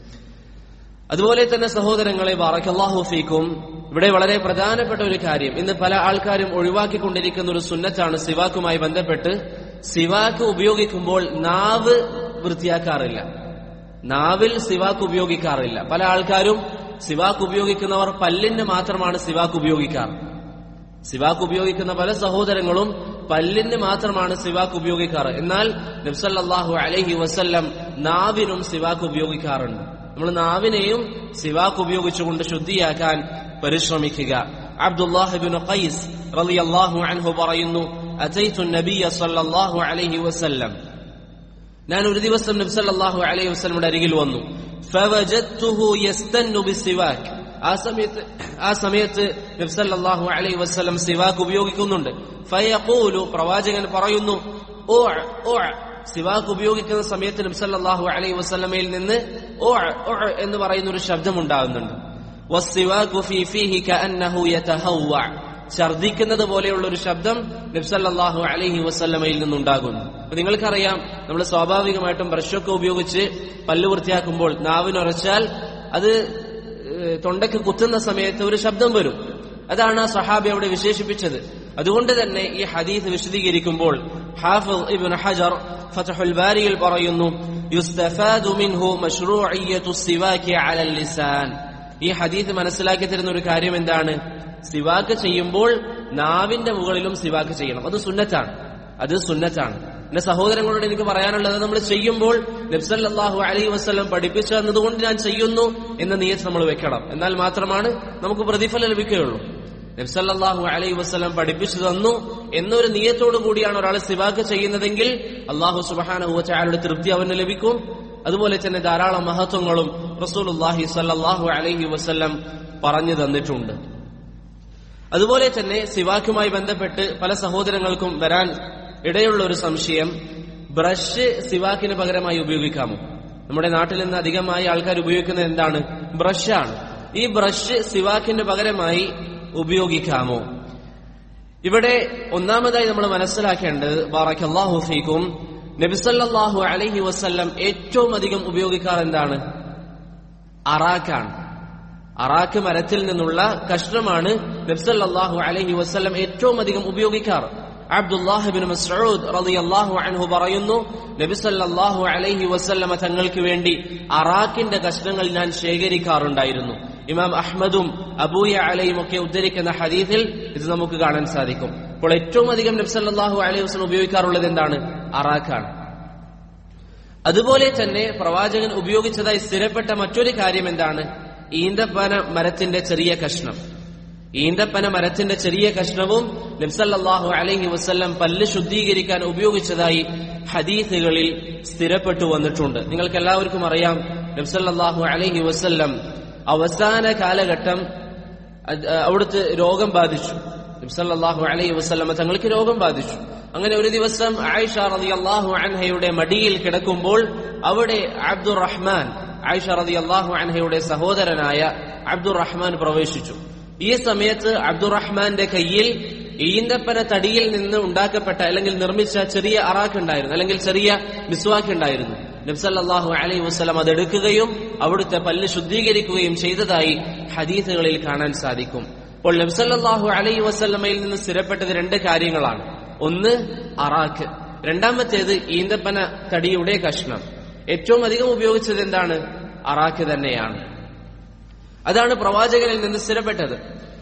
അതുപോലെ തന്നെ സഹോദരങ്ങളെ, ബാറക്കല്ലാഹു ഫീക്കും, ഇവിടെ വളരെ പ്രധാനപ്പെട്ട ഒരു കാര്യം, ഇന്ന് പല ആൾക്കാരും ഒഴിവാക്കിക്കൊണ്ടിരിക്കുന്ന ഒരു സുന്നത്താണ് സിവാക്കുമായി ബന്ധപ്പെട്ട്. സിവാക്ക് ഉപയോഗിക്കുമ്പോൾ നാവ് വൃത്തിയാക്കാറില്ല, നാവിൽ സിവാക്ക് ഉപയോഗിക്കാറില്ല. പല ആൾക്കാരും സിവാക്ക് ഉപയോഗിക്കുന്നവർ പല്ലിന് മാത്രമാണ് സിവാക്ക് ഉപയോഗിക്കാറ്. സിവാക്ക് ഉപയോഗിക്കുന്ന പല സഹോദരങ്ങളും പല്ലിന് മാത്രമാണ് സിവാക്ക് ഉപയോഗിക്കാറ്. എന്നാൽ നബി സല്ലല്ലാഹു അലൈഹി വസല്ലം നാവിനും സിവാക്ക് ഉപയോഗിക്കാറുണ്ട്. നമ്മൾ നാവിനെയും സിവാക്ക് ഉപയോഗിച്ചുകൊണ്ട് ശുദ്ധിയാക്കാൻ പരിശ്രമിക്കുക. അബ്ദുല്ലാഹ് ഇബ്നു ഖൈസ് റളിയല്ലാഹു അൻഹു പറയുന്നു, അതൈതു നബിയ സല്ലല്ലാഹു അലൈഹി വസല്ലം, ഞാൻ ഒരു ദിവസം നബി സല്ലല്ലാഹു അലൈഹി വസല്ലമയുടെ അരികിൽ വന്നു. ഫവജദ്തുഹു യസ്തന്നു ബിസിവാക്, ആ സമയത്ത് നബി സല്ലല്ലാഹു അലൈഹി വസല്ലം സിവാക്ക് ഉപയോഗിക്കുന്നുണ്ട്. ഫയഖൂലു, പ്രവാചകൻ പറയുന്നു, ഓ ഓ, സിവാക്ക് ഉപയോഗിക്കുന്ന സമയത്ത് നബി സല്ലല്ലാഹു അലൈഹി വസല്ലമയിൽ നിന്ന് ഓ ഓ എന്ന് പറയുന്ന ഒരു ശബ്ദം ഉണ്ടാകുന്നുണ്ട്. വസ്സിവാകു ഫീ ഫീഹി കഅന്നഹു യതഹവ്വ, ഛർദിക്കുന്നത് പോലെയുള്ള ഒരു ശബ്ദം നബി സല്ലല്ലാഹു അലൈഹി വസല്ലമയിൽ നിന്നുണ്ടാകുന്നു. അപ്പൊ നിങ്ങൾക്കറിയാം, നമ്മൾ സ്വാഭാവികമായിട്ടും ബ്രഷൊക്കെ ഉപയോഗിച്ച് പല്ല് വൃത്തിയാക്കുമ്പോൾ നാവിനുറച്ചാൽ അത് തൊണ്ടയ്ക്ക് കുത്തുന്ന സമയത്ത് ഒരു ശബ്ദം വരും. അതാണ് ആ സഹാബി അവിടെ വിശേഷിപ്പിച്ചത്. അതുകൊണ്ട് തന്നെ ഈ ഹദീസ് വിശദീകരിക്കുമ്പോൾ ഹാഫിദ് ഇബ്നു ഹജർ ഫത്ഹുൽ ബാരിയിൽ പറയുന്നു, യുസ്തഫാദു മിൻഹു മശ്റൂഇയ്യത്തു സിവാകി അലൽ ലിസാൻ, ഈ ഹദീസ് മനസ്സിലാക്കി തരുന്ന ഒരു കാര്യം എന്താണ്? സിവാക്ക് ചെയ്യുമ്പോൾ നാവിന്റെ മുകളിലും സിവാക്ക് ചെയ്യണം. അത് സുന്നത്താണ്. എന്റെ സഹോദരങ്ങളോട് എനിക്ക് പറയാനുള്ളത്, നമ്മൾ ചെയ്യുമ്പോൾ നബി സല്ലല്ലാഹു അലൈഹി വസല്ലം പഠിപ്പിച്ചു തന്നതുകൊണ്ട് ഞാൻ ചെയ്യുന്നു എന്ന നിയ്യത്ത് നമ്മൾ വെക്കണം. എന്നാൽ മാത്രമാണ് നമുക്ക് പ്രതിഫലം ലഭിക്കുകയുള്ളൂ. നബി സല്ലല്ലാഹു അലൈഹി വസല്ലം പഠിപ്പിച്ചു തന്നു എന്നൊരു നിയ്യത്തോടു കൂടിയാണ് ഒരാൾ സിവാക്ക് ചെയ്യുന്നതെങ്കിൽ അല്ലാഹു സുബ്ഹാനഹു വ തആലയുടെ തൃപ്തി അവന് ലഭിക്കും. അതുപോലെ തന്നെ ധാരാളം മഹത്വങ്ങളും റസൂലുള്ളാഹി സ്വല്ലല്ലാഹു അലൈഹി വസല്ലം പറഞ്ഞു തന്നിട്ടുണ്ട്. അതുപോലെ തന്നെ സിവാക്കുമായി ബന്ധപ്പെട്ട് പല സഹോദരങ്ങൾക്കും വരാൻ ഇടയുള്ള ഒരു സംശയം, ബ്രഷ് സിവാക്കിന് പകരമായി ഉപയോഗിക്കാമോ? നമ്മുടെ നാട്ടിൽ നിന്ന് അധികമായി ആൾക്കാർ ഉപയോഗിക്കുന്നത് എന്താണ്? ബ്രഷാണ്. ഈ ബ്രഷ് സിവാക്കിന് പകരമായി ഉപയോഗിക്കാമോ? ഇവിടെ ഒന്നാമതായി നമ്മൾ മനസ്സിലാക്കേണ്ടത്, ബാറക്കല്ലാഹു ഫീക്കും, നബി സല്ലല്ലാഹു അലൈഹി വസല്ലം ഏറ്റവും അധികം ഉപയോഗിക്കാറ് എന്താണ്? അറാഖാണ്. അറാഖ് മരത്തിൽ നിന്നുള്ള കഷ്ണമാണ് നബി സല്ലല്ലാഹു അലൈഹി വസല്ലം ഏറ്റവും അധികം ഉപയോഗിക്കാറ്. അബ്ദുല്ലാഹ് ഇബ്നു മസ്ഊദ് റളിയല്ലാഹു അൻഹു പറയുന്നു, നബി സല്ലല്ലാഹു അലൈഹി വസല്ലം തങ്ങൾക്ക് വേണ്ടി അറാഖിന്റെ കഷ്ണങ്ങൾ ഞാൻ ശേഖരിക്കാറുണ്ടായിരുന്നു. ഇമാം അഹ്മദും അബൂ യഅലയും ഒക്കെ ഉദ്ധരിക്കുന്ന ഹദീസിൽ ഇത് നമുക്ക് കാണാൻ സാധിക്കും. അപ്പോൾ ഏറ്റവും അധികം നബി സല്ലല്ലാഹു അലൈഹി വസല്ലം ഉപയോഗിക്കാറുള്ളത് എന്താണ്? അറാഖാണ്. അതുപോലെ തന്നെ പ്രവാചകൻ ഉപയോഗിച്ചതായി സ്ഥിരപ്പെട്ട മറ്റൊരു കാര്യം എന്താണ്? ഈന്തപ്പന മരത്തിന്റെ ചെറിയ കഷ്ണം. ഈന്തപ്പന മരത്തിന്റെ ചെറിയ കഷ്ണവും നബി സല്ലല്ലാഹു അലൈഹി വസല്ലം പല്ല് ശുദ്ധീകരിക്കാൻ ഉപയോഗിച്ചതായി ഹദീസുകളിൽ സ്ഥിരപ്പെട്ടു വന്നിട്ടുണ്ട്. നിങ്ങൾക്ക് എല്ലാവർക്കും അറിയാം, നബി സല്ലല്ലാഹു അലൈഹി വസല്ലം അവസാന കാലഘട്ടം അവിടുത്തെ രോഗം ബാധിച്ചു. നബി സല്ലല്ലാഹു അലൈഹി വസല്ലം തങ്ങൾക്ക് രോഗം ബാധിച്ചു. അങ്ങനെ ഒരു ദിവസം ആയിഷ റളിയല്ലാഹു അൻഹയുടെ മടിയിൽ കിടക്കുമ്പോൾ അവിടെ അബ്ദുറഹ്മാൻ, ആയിഷ റളിയല്ലാഹു അൻഹയുടെ സഹോദരനായ അബ്ദുറഹ്മാൻ പ്രവേശിച്ചു. ഈ സമയത്ത് അബ്ദുറഹ്മാന്റെ കയ്യിൽ ഈന്തപ്പന തടിയിൽ നിന്ന് ഉണ്ടാക്കപ്പെട്ട അല്ലെങ്കിൽ നിർമ്മിച്ച ചെറിയ അറാഖ് ഉണ്ടായിരുന്നു, അല്ലെങ്കിൽ ചെറിയ മിസ്വാക്ക് ഉണ്ടായിരുന്നു. നബി സല്ലല്ലാഹു അലൈഹി വസല്ലം അതെടുക്കുകയും അവിടുത്തെ പല്ല് ശുദ്ധീകരിക്കുകയും ചെയ്തതായി ഹദീസുകളിൽ കാണാൻ സാധിക്കും. അപ്പോൾ നബി സല്ലല്ലാഹു അലൈഹി വസല്ലമയിൽ നിന്ന് സ്ഥിരപ്പെട്ടത് രണ്ട് കാര്യങ്ങളാണ്. ഒന്ന് അറാഖ്, രണ്ടാമത്തേത് ഈന്തപ്പന തടിയുടെ കഷ്ണം. ഏറ്റവും അധികം ഉപയോഗിച്ചത് എന്താണ്? അറാഖ് തന്നെയാണ്. അതാണ് പ്രവാചകനിൽ നിന്ന് സ്ഥിരപ്പെട്ടത്.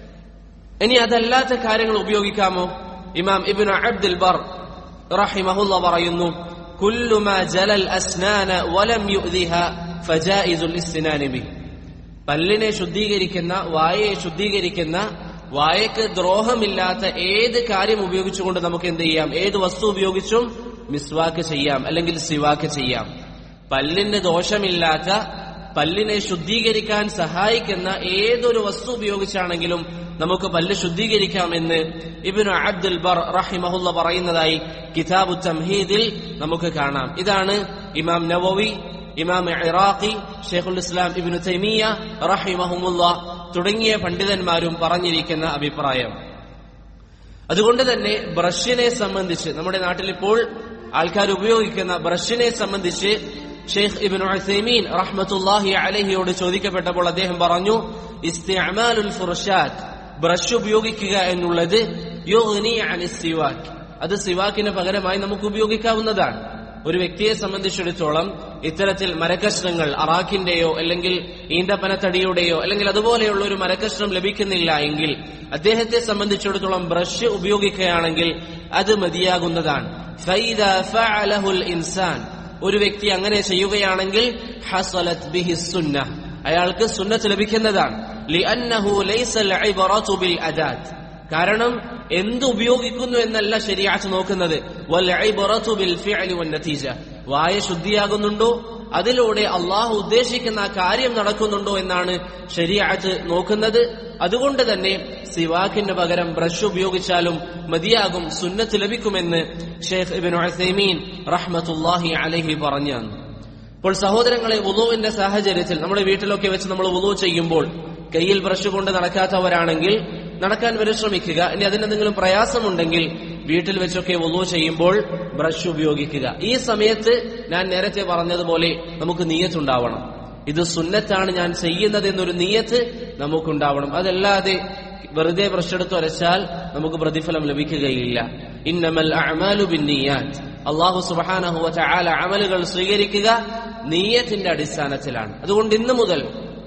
ഇനി അതല്ലാത്ത കാര്യങ്ങൾ ഉപയോഗിക്കാമോ? ഇമാം ഇബ്നു അബ്ദുൽ ബർ റഹിമഹുല്ലാഹ് പറയുന്നു, കുല്ലു മാ ജലൽ അസ്നാന വലം യുഅ്ദിഹാ ഫജായിസുൽ ഇസ്തിനാനി ബിഹി. പല്ലിനെ ശുദ്ധീകരിക്കുന്ന, വായയെ ശുദ്ധീകരിക്കുന്ന, വായക്ക് ദ്രോഹമില്ലാത്ത ഏത് കാര്യം ഉപയോഗിച്ചുകൊണ്ട് നമുക്ക് എന്ത് ചെയ്യാം? ഏത് വസ്തു ഉപയോഗിച്ചും മിസ്വാക്ക് ചെയ്യാം, അല്ലെങ്കിൽ സിവാക്ക് ചെയ്യാം. പല്ലിന് ദോഷമില്ലാത്ത, പല്ലിനെ ശുദ്ധീകരിക്കാൻ സഹായിക്കുന്ന ഏതൊരു വസ്തു ഉപയോഗിച്ചാണെങ്കിലും നമുക്ക് പല്ല് ശുദ്ധീകരിക്കാമെന്ന് ഇബ്നു അബ്ദുൽ ബർ റഹിമഹുല്ലാഹ് പറയുന്നതായി കിതാബു തംഹീദിൽ നമുക്ക് കാണാം. ഇതാണ് ഇമാം നവവി, ഇമാം ഇറാഖി, ശൈഖുൽ ഇസ്ലാം ഇബ്നു തൈമിയ്യ റഹിമഹുമുല്ലാഹ് തുടങ്ങിയ പണ്ഡിതന്മാരും പറഞ്ഞിരിക്കുന്ന അഭിപ്രായം. അതുകൊണ്ട് തന്നെ ബ്രഷിനെ സംബന്ധിച്ച്, നമ്മുടെ നാട്ടിൽ ഇപ്പോൾ ആൾക്കാർ ഉപയോഗിക്കുന്ന ബ്രഷിനെ സംബന്ധിച്ച് ഷെയ്ഖ് ഇബ്നു ഉസൈമീൻ റഹ്മത്തുള്ളാഹി അലൈഹിയോട് ചോദിക്കപ്പെട്ടപ്പോൾ അദ്ദേഹം പറഞ്ഞു, ഇസ്തിഅമാലുൽ ഫുർഷാത്ത്, ബ്രഷ് ഉപയോഗിക്കുക എന്നുള്ളത് യുഗ്നി അനിസ് സിവാക്ക്, അത് സിവാക്കിന് പകരമായി നമുക്ക് ഉപയോഗിക്കാവുന്നതാണ്. ഒരു വ്യക്തിയെ സംബന്ധിച്ചിടത്തോളം ഇത്തരത്തിൽ മരക്കഷ്ണങ്ങൾ, അറാഖിന്റെയോ അല്ലെങ്കിൽ ഈന്തപ്പനത്തടിയുടെയോ അല്ലെങ്കിൽ അതുപോലെയുള്ള ഒരു മരക്കഷ്ണം ലഭിക്കുന്നില്ല എങ്കിൽ അദ്ദേഹത്തെ സംബന്ധിച്ചിടത്തോളം ബ്രഷ് ഉപയോഗിക്കുകയാണെങ്കിൽ അത് മതിയാകുന്നതാണ്. ഫൈദാ ഫഅലഹുൽ ഇൻസാൻ, ഒരു വ്യക്തി അങ്ങനെ ചെയ്യുകയാണെങ്കിൽ ഹസലത് ബിഹി സുന്നഹ്, അയാൾക്ക് സുന്നത്ത് ലഭിക്കുന്നതാണ്. ലിഅന്നഹു ലൈസൽ ഇബ്റതു ബിൽ അദാത്ത്, കാരണം എന്ത് ഉപയോഗിക്കുന്നു എന്നല്ല ശരീഅത്ത് നോക്കുന്നത്. വൽ ഇബ്റതു ബിൽ ഫിഅലി വൻ നതീജ, വായ ശുദ്ധിയാകുന്നുണ്ടോ, അതിലൂടെ അള്ളാഹു ഉദ്ദേശിക്കുന്ന കാര്യം നടക്കുന്നുണ്ടോ എന്നാണ് ശരീഅത്ത് നോക്കുന്നത്. അതുകൊണ്ട് തന്നെ സിവാക്കിന് പകരം ബ്രഷ് ഉപയോഗിച്ചാലും മതിയാകും, സുന്നത്ത് ലഭിക്കുമെന്ന് ഷെയ്ഖ് ഇബ്നു ഉസൈമീൻ റഹ്മത്തുള്ളാഹി അലൈഹി പറഞ്ഞു. അപ്പോൾ സഹോദരങ്ങളെ, വുളൂഇന്റെ സാഹചര്യത്തിൽ നമ്മുടെ വീട്ടിലൊക്കെ വെച്ച് നമ്മൾ വുളൂ ചെയ്യുമ്പോൾ കയ്യിൽ ബ്രഷ് കൊണ്ട് നടക്കാത്തവരാണെങ്കിൽ നടക്കാൻ പരിശ്രമിക്കുക. ഇനി അതിനെന്തെങ്കിലും പ്രയാസമുണ്ടെങ്കിൽ വീട്ടിൽ വെച്ചൊക്കെ വുളൂ ചെയ്യുമ്പോൾ ബ്രഷ് ഉപയോഗിക്കുക. ഈ സമയത്ത് ഞാൻ നേരത്തെ പറഞ്ഞതുപോലെ നമുക്ക് നിയ്യത്തുണ്ടാവണം. ഇത് സുന്നത്താണ് ഞാൻ ചെയ്യുന്നത് എന്നൊരു നിയ്യത്ത് നമുക്കുണ്ടാവണം. അതല്ലാതെ വെറുതെ ബ്രഷ് എടുത്ത് വരച്ചാൽ നമുക്ക് പ്രതിഫലം ലഭിക്കുകയില്ല. ഇന്നമൽ അഅ്മാലു ബിന്നിയാത്ത്, അല്ലാഹു സുബ്ഹാനഹു വ തആല അമലുകൾ സ്വീകരിക്കുക നിയ്യത്തിന്റെ അടിസ്ഥാനത്തിലാണ്. അതുകൊണ്ട് ഇന്നു മുതൽ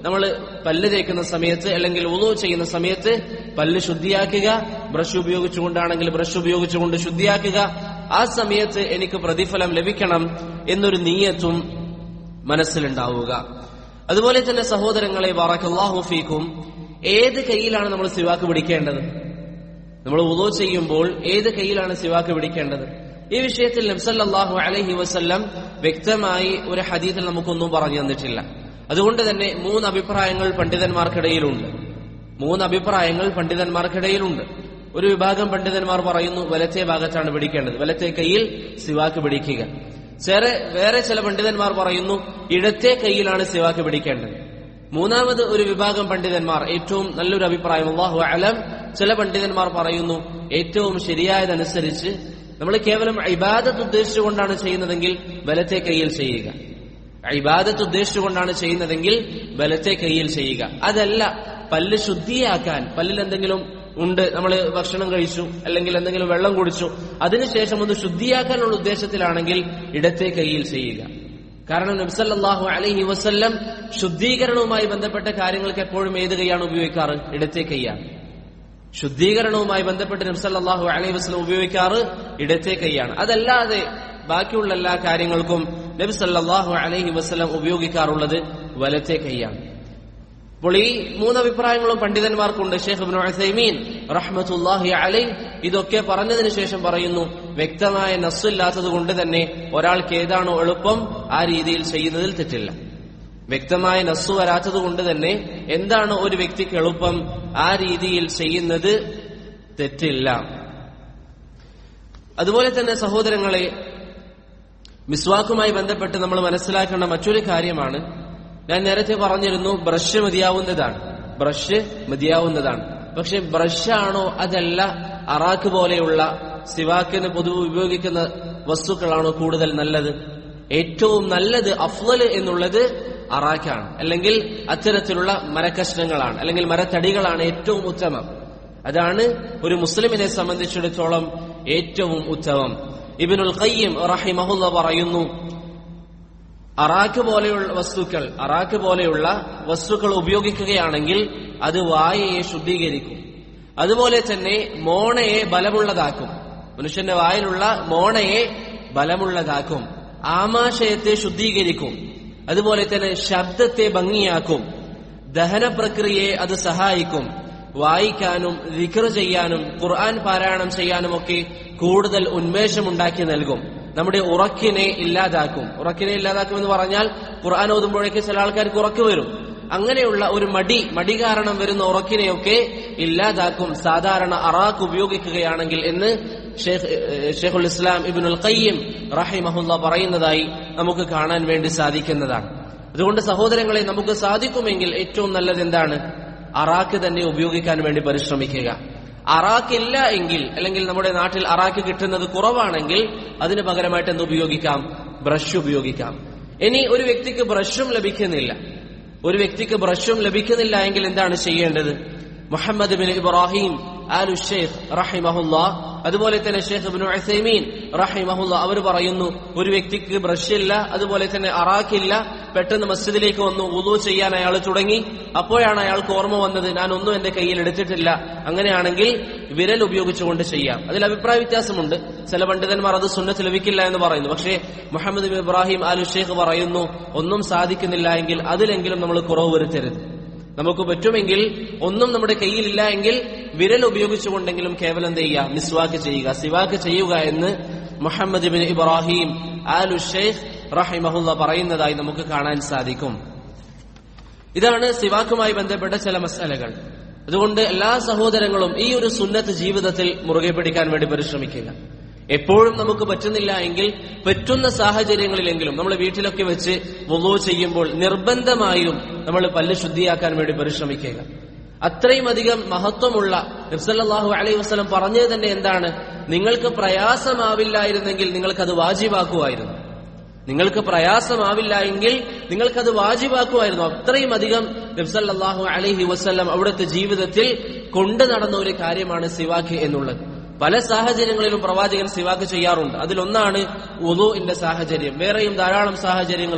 നമ്മൾ പല്ല് തേക്കുന്ന സമയത്ത് അല്ലെങ്കിൽ വുളു ചെയ്യുന്ന സമയത്ത് പല്ല് ശുദ്ധിയാക്കുക, ബ്രഷ് ഉപയോഗിച്ചുകൊണ്ടാണെങ്കിൽ ബ്രഷ് ഉപയോഗിച്ചുകൊണ്ട് ശുദ്ധിയാക്കുക. ആ സമയത്ത് എനിക്ക് പ്രതിഫലം ലഭിക്കണം എന്നൊരു നിയ്യത്തും മനസ്സിലുണ്ടാവുക. അതുപോലെ തന്നെ സഹോദരങ്ങളെ, ബറക്കല്ലാഹു ഫീക്കും, ഏത് കൈയിലാണ് നമ്മൾ സിവാക്ക് പിടിക്കേണ്ടത്? നമ്മൾ വുളു ചെയ്യുമ്പോൾ ഏത് കൈയിലാണ് സിവാക്ക് പിടിക്കേണ്ടത്? ഈ വിഷയത്തിൽ നബി സല്ലല്ലാഹു അലൈഹി വസല്ലം വ്യക്തമായി ഒരു ഹദീസിൽ നമുക്കൊന്നും പറഞ്ഞു തന്നിട്ടില്ല. അതുകൊണ്ട് തന്നെ മൂന്ന് അഭിപ്രായങ്ങൾ പണ്ഡിതന്മാർക്കിടയിലുണ്ട്. ഒരു വിഭാഗം പണ്ഡിതന്മാർ പറയുന്നു വലത്തെ ഭാഗത്താണ് പിടിക്കേണ്ടത്, വലത്തെ കൈയിൽ സിവാക്ക് പിടിക്കുക. വേറെ ചില പണ്ഡിതന്മാർ പറയുന്നു ഇടത്തെ കൈയിലാണ് സിവാക്ക് പിടിക്കേണ്ടത്. മൂന്നാമത് ഒരു വിഭാഗം പണ്ഡിതന്മാർ, ഏറ്റവും നല്ലൊരു അഭിപ്രായം അല്ലാഹു അലം, ചില പണ്ഡിതന്മാർ പറയുന്നു ഏറ്റവും ശരിയായതനുസരിച്ച് നമ്മൾ കേവലം ഇബാദത്ത് ഉദ്ദേശിച്ചുകൊണ്ടാണ് ചെയ്യുന്നതെങ്കിൽ വലത്തെ കൈയിൽ ചെയ്യുക. ഇബാദത്ത് ഉദ്ദേശിച്ചുകൊണ്ടാണ് ചെയ്യുന്നതെങ്കിൽ വലത്തെ കൈയിൽ ചെയ്യുക. അതല്ല, പല്ല് ശുദ്ധിയാക്കാൻ, പല്ലിൽ എന്തെങ്കിലും ഉണ്ട്, നമ്മൾ ഭക്ഷണം കഴിച്ചു അല്ലെങ്കിൽ എന്തെങ്കിലും വെള്ളം കുടിച്ചു, അതിനുശേഷം ഒന്ന് ശുദ്ധിയാക്കാനുള്ള ഉദ്ദേശത്തിലാണെങ്കിൽ ഇടത്തെ കൈയിൽ ചെയ്യുക. കാരണം നബി സല്ലല്ലാഹു അലൈഹി വസല്ലം ശുദ്ധീകരണവുമായി ബന്ധപ്പെട്ട കാര്യങ്ങൾക്ക് എപ്പോഴും ഏത് കൈയാണ് ഉപയോഗിക്കാറ്? ഇടത്തെ കൈയാണ്. ശുദ്ധീകരണവുമായി ബന്ധപ്പെട്ട് നബി സല്ലല്ലാഹു അലൈഹി വസല്ലം ഉപയോഗിക്കാറ് ഇടത്തെ കൈയാണ്. അതല്ലാതെ ബാക്കിയുള്ള എല്ലാ കാര്യങ്ങൾക്കും നബി സല്ലല്ലാഹു അലൈഹി വസല്ലം ഉപയോഗിക്കാറുള്ളത് വലത്തെ കൈയാണ്. അപ്പോൾ ഈ മൂന്നഭിപ്രായങ്ങളും പണ്ഡിതന്മാർക്കുണ്ട്. ഷെയ്ഖ് ഇബ്നു ഉസൈമീൻ റഹ്മത്തുള്ളാഹി അലൈഹി ഇതൊക്കെ പറഞ്ഞതിന് ശേഷം പറയുന്നു, വ്യക്തമായ നസ്സില്ലാത്തത് കൊണ്ട് തന്നെ ഒരാൾക്ക് ഏതാണോ എളുപ്പം ആ രീതിയിൽ ചെയ്യുന്നതിൽ തെറ്റില്ല. വ്യക്തമായ നസ്സു വരാത്തത് കൊണ്ട് തന്നെ എന്താണ് ഒരു വ്യക്തിക്ക് എളുപ്പം ആ രീതിയിൽ ചെയ്യുന്നത് തെറ്റില്ല. അതുപോലെ തന്നെ സഹോദരങ്ങളെ, മിസ്വാക്കുമായി ബന്ധപ്പെട്ട് നമ്മൾ മനസ്സിലാക്കേണ്ട മറ്റൊരു കാര്യമാണ്, ഞാൻ നേരത്തെ പറഞ്ഞിരുന്നു ബ്രഷ് മതിയാവുന്നതാണ്. പക്ഷെ ബ്രഷാണോ അതല്ല അറാക്ക് പോലെയുള്ള സിവാക്കിന് പൊതുവെ ഉപയോഗിക്കുന്ന വസ്തുക്കളാണോ കൂടുതൽ നല്ലത്? ഏറ്റവും നല്ലത്, അഫ്ളല് എന്നുള്ളത് അറാക്കാണ്, അല്ലെങ്കിൽ അത്തരത്തിലുള്ള മരക്കഷ്ണങ്ങളാണ്, അല്ലെങ്കിൽ മരത്തടികളാണ് ഏറ്റവും ഉത്തമം. അതാണ് ഒരു മുസ്ലിമിനെ സംബന്ധിച്ചിടത്തോളം ഏറ്റവും ഉത്തമം. ഇബ്നുൽ ഖയ്യിം റഹിമഹുല്ലാ പറയുന്നു, അറാക്ക് പോലെയുള്ള വസ്തുക്കൾ ഉപയോഗിക്കുകയാണെങ്കിൽ അത് വായയെ ശുദ്ധീകരിക്കും. അതുപോലെ തന്നെ മോണയെ ബലമുള്ളതാക്കും. മനുഷ്യന്റെ വായിലുള്ള മോണയെ ബലമുള്ളതാക്കും. ആമാശയത്തെ ശുദ്ധീകരിക്കും. അതുപോലെ തന്നെ ശബ്ദത്തെ ഭംഗിയാക്കും. ദഹന പ്രക്രിയയെ അത് സഹായിക്കും. വായിക്കാനും ദിക്ർ ചെയ്യാനും ഖുർആൻ പാരായണം ചെയ്യാനുമൊക്കെ കൂടുതൽ ഉന്മേഷമുണ്ടാക്കി നൽകും. നമ്മുടെ ഉറക്കിനെ ഇല്ലാതാക്കും എന്ന് പറഞ്ഞാൽ ഖുർആൻ ഓതുമ്പോഴേക്ക് ചില ആൾക്കാർക്ക് ഉറക്ക് വരും. അങ്ങനെയുള്ള ഒരു മടി കാരണം വരുന്ന ഉറക്കിനെയൊക്കെ ഇല്ലാതാക്കും സാധാരണ അറാഖ് ഉപയോഗിക്കുകയാണെങ്കിൽ എന്ന് ഷെയ്ഖുൽ ഇസ്ലാം ഇബ്നുൽ ഖയ്യിം റഹിമഹുല്ലാ പറയുന്നതായി നമുക്ക് കാണാൻ വേണ്ടി സാധിക്കുന്നതാണ്. അതുകൊണ്ട് സഹോദരങ്ങളെ, നമുക്ക് സാധിക്കുമെങ്കിൽ ഏറ്റവും നല്ലത് എന്താണ്? അറാഖ് തന്നെ ഉപയോഗിക്കാൻ വേണ്ടി പരിശ്രമിക്കുക. അറാഖ് ഇല്ല എങ്കിൽ, അല്ലെങ്കിൽ നമ്മുടെ നാട്ടിൽ അറാഖ് കിട്ടുന്നത് കുറവാണെങ്കിൽ അതിന് പകരമായിട്ട് എന്ത് ഉപയോഗിക്കാം? ബ്രഷ് ഉപയോഗിക്കാം. ഇനി ഒരു വ്യക്തിക്ക് ബ്രഷും ലഭിക്കുന്നില്ല എങ്കിൽ എന്താണ് ചെയ്യേണ്ടത്? Muhammad bin Ibrahim Al Sheikh റഹിമഹുല്ലാ, അതുപോലെ തന്നെ ഷെയ്ഖ് ഇബ്നു ഉസൈമീൻ റഹിമഹുല്ലാ അവർ പറയുന്നു, ഒരു വ്യക്തിക്ക് ബ്രഷ് ഇല്ല, അതുപോലെ തന്നെ അറാഖില്ല, പെട്ടെന്ന് മസ്ജിദിലേക്ക് വന്നു, വുളു ചെയ്യാൻ അയാൾ തുടങ്ങി. അപ്പോഴാണ് അയാൾക്ക് ഓർമ്മ വന്നത്, ഞാൻ ഒന്നും എന്റെ കയ്യിൽ എടുത്തിട്ടില്ല. അങ്ങനെയാണെങ്കിൽ വിരൽ ഉപയോഗിച്ചുകൊണ്ട് ചെയ്യാം. അതിൽ അഭിപ്രായ വ്യത്യാസമുണ്ട്. ചില പണ്ഡിതന്മാർ അത് സുന്നത്ത് ലഭിക്കില്ല എന്ന് പറയുന്നു. പക്ഷേ Muhammad bin Ibrahim Al Sheikh പറയുന്നു, ഒന്നും സാധിക്കുന്നില്ല എങ്കിൽ അതിലെങ്കിലും നമ്മൾ കുറവ് വരുത്തരുത്. നമുക്ക് പറ്റുമെങ്കിൽ, ഒന്നും നമ്മുടെ കയ്യിലില്ല എങ്കിൽ വിരൽ ഉപയോഗിച്ചുകൊണ്ടെങ്കിലും കേവലം എന്ത് ചെയ്യുക? മിസ്വാക്ക് ചെയ്യുക, സിവാക്ക് ചെയ്യുക എന്ന് Muhammad bin Ibrahim Al Sheikh റഹിമഹുല്ലാ പറയുന്നതായി നമുക്ക് കാണാൻ സാധിക്കും. ഇതാണ് സിവാക്കുമായി ബന്ധപ്പെട്ട ചില മസലകൾ. അതുകൊണ്ട് എല്ലാ സഹോദരങ്ങളും ഈ ഒരു സുന്നത്ത് ജീവിതത്തിൽ മുറുകെ പിടിക്കാൻ വേണ്ടി പരിശ്രമിക്കുക. എപ്പോഴും നമുക്ക് പറ്റുന്നില്ല എങ്കിൽ പറ്റുന്ന സാഹചര്യങ്ങളിലെങ്കിലും നമ്മൾ വീട്ടിലൊക്കെ വെച്ച് വുളു ചെയ്യുമ്പോൾ നിർബന്ധമായും നമ്മൾ പല്ല് ശുദ്ധിയാക്കാൻ വേണ്ടി പരിശ്രമിക്കുക. അത്രയും അധികം മഹത്വമുള്ള നബി സല്ലല്ലാഹു അലൈഹി വസല്ലം പറഞ്ഞത് തന്നെ എന്താണ്? നിങ്ങൾക്ക് പ്രയാസമാവില്ലായിരുന്നെങ്കിൽ നിങ്ങൾക്കത് വാജിബാക്കുമായിരുന്നു. അത്രയും അധികം നബി സല്ലല്ലാഹു അലൈഹി വസല്ലം അവിടുത്തെ ജീവിതത്തിൽ കൊണ്ടു നടന്ന ഒരു കാര്യമാണ് സിവാക്ക് എന്നുള്ളത്. പല സാഹചര്യങ്ങളിലും പ്രവാചകൻ സിവാക്ക് ചെയ്യാറുണ്ട്. അതിലൊന്നാണ് വുളുഇന്റെ സാഹചര്യം. വേറെയും ധാരാളം സാഹചര്യങ്ങളുണ്ട്.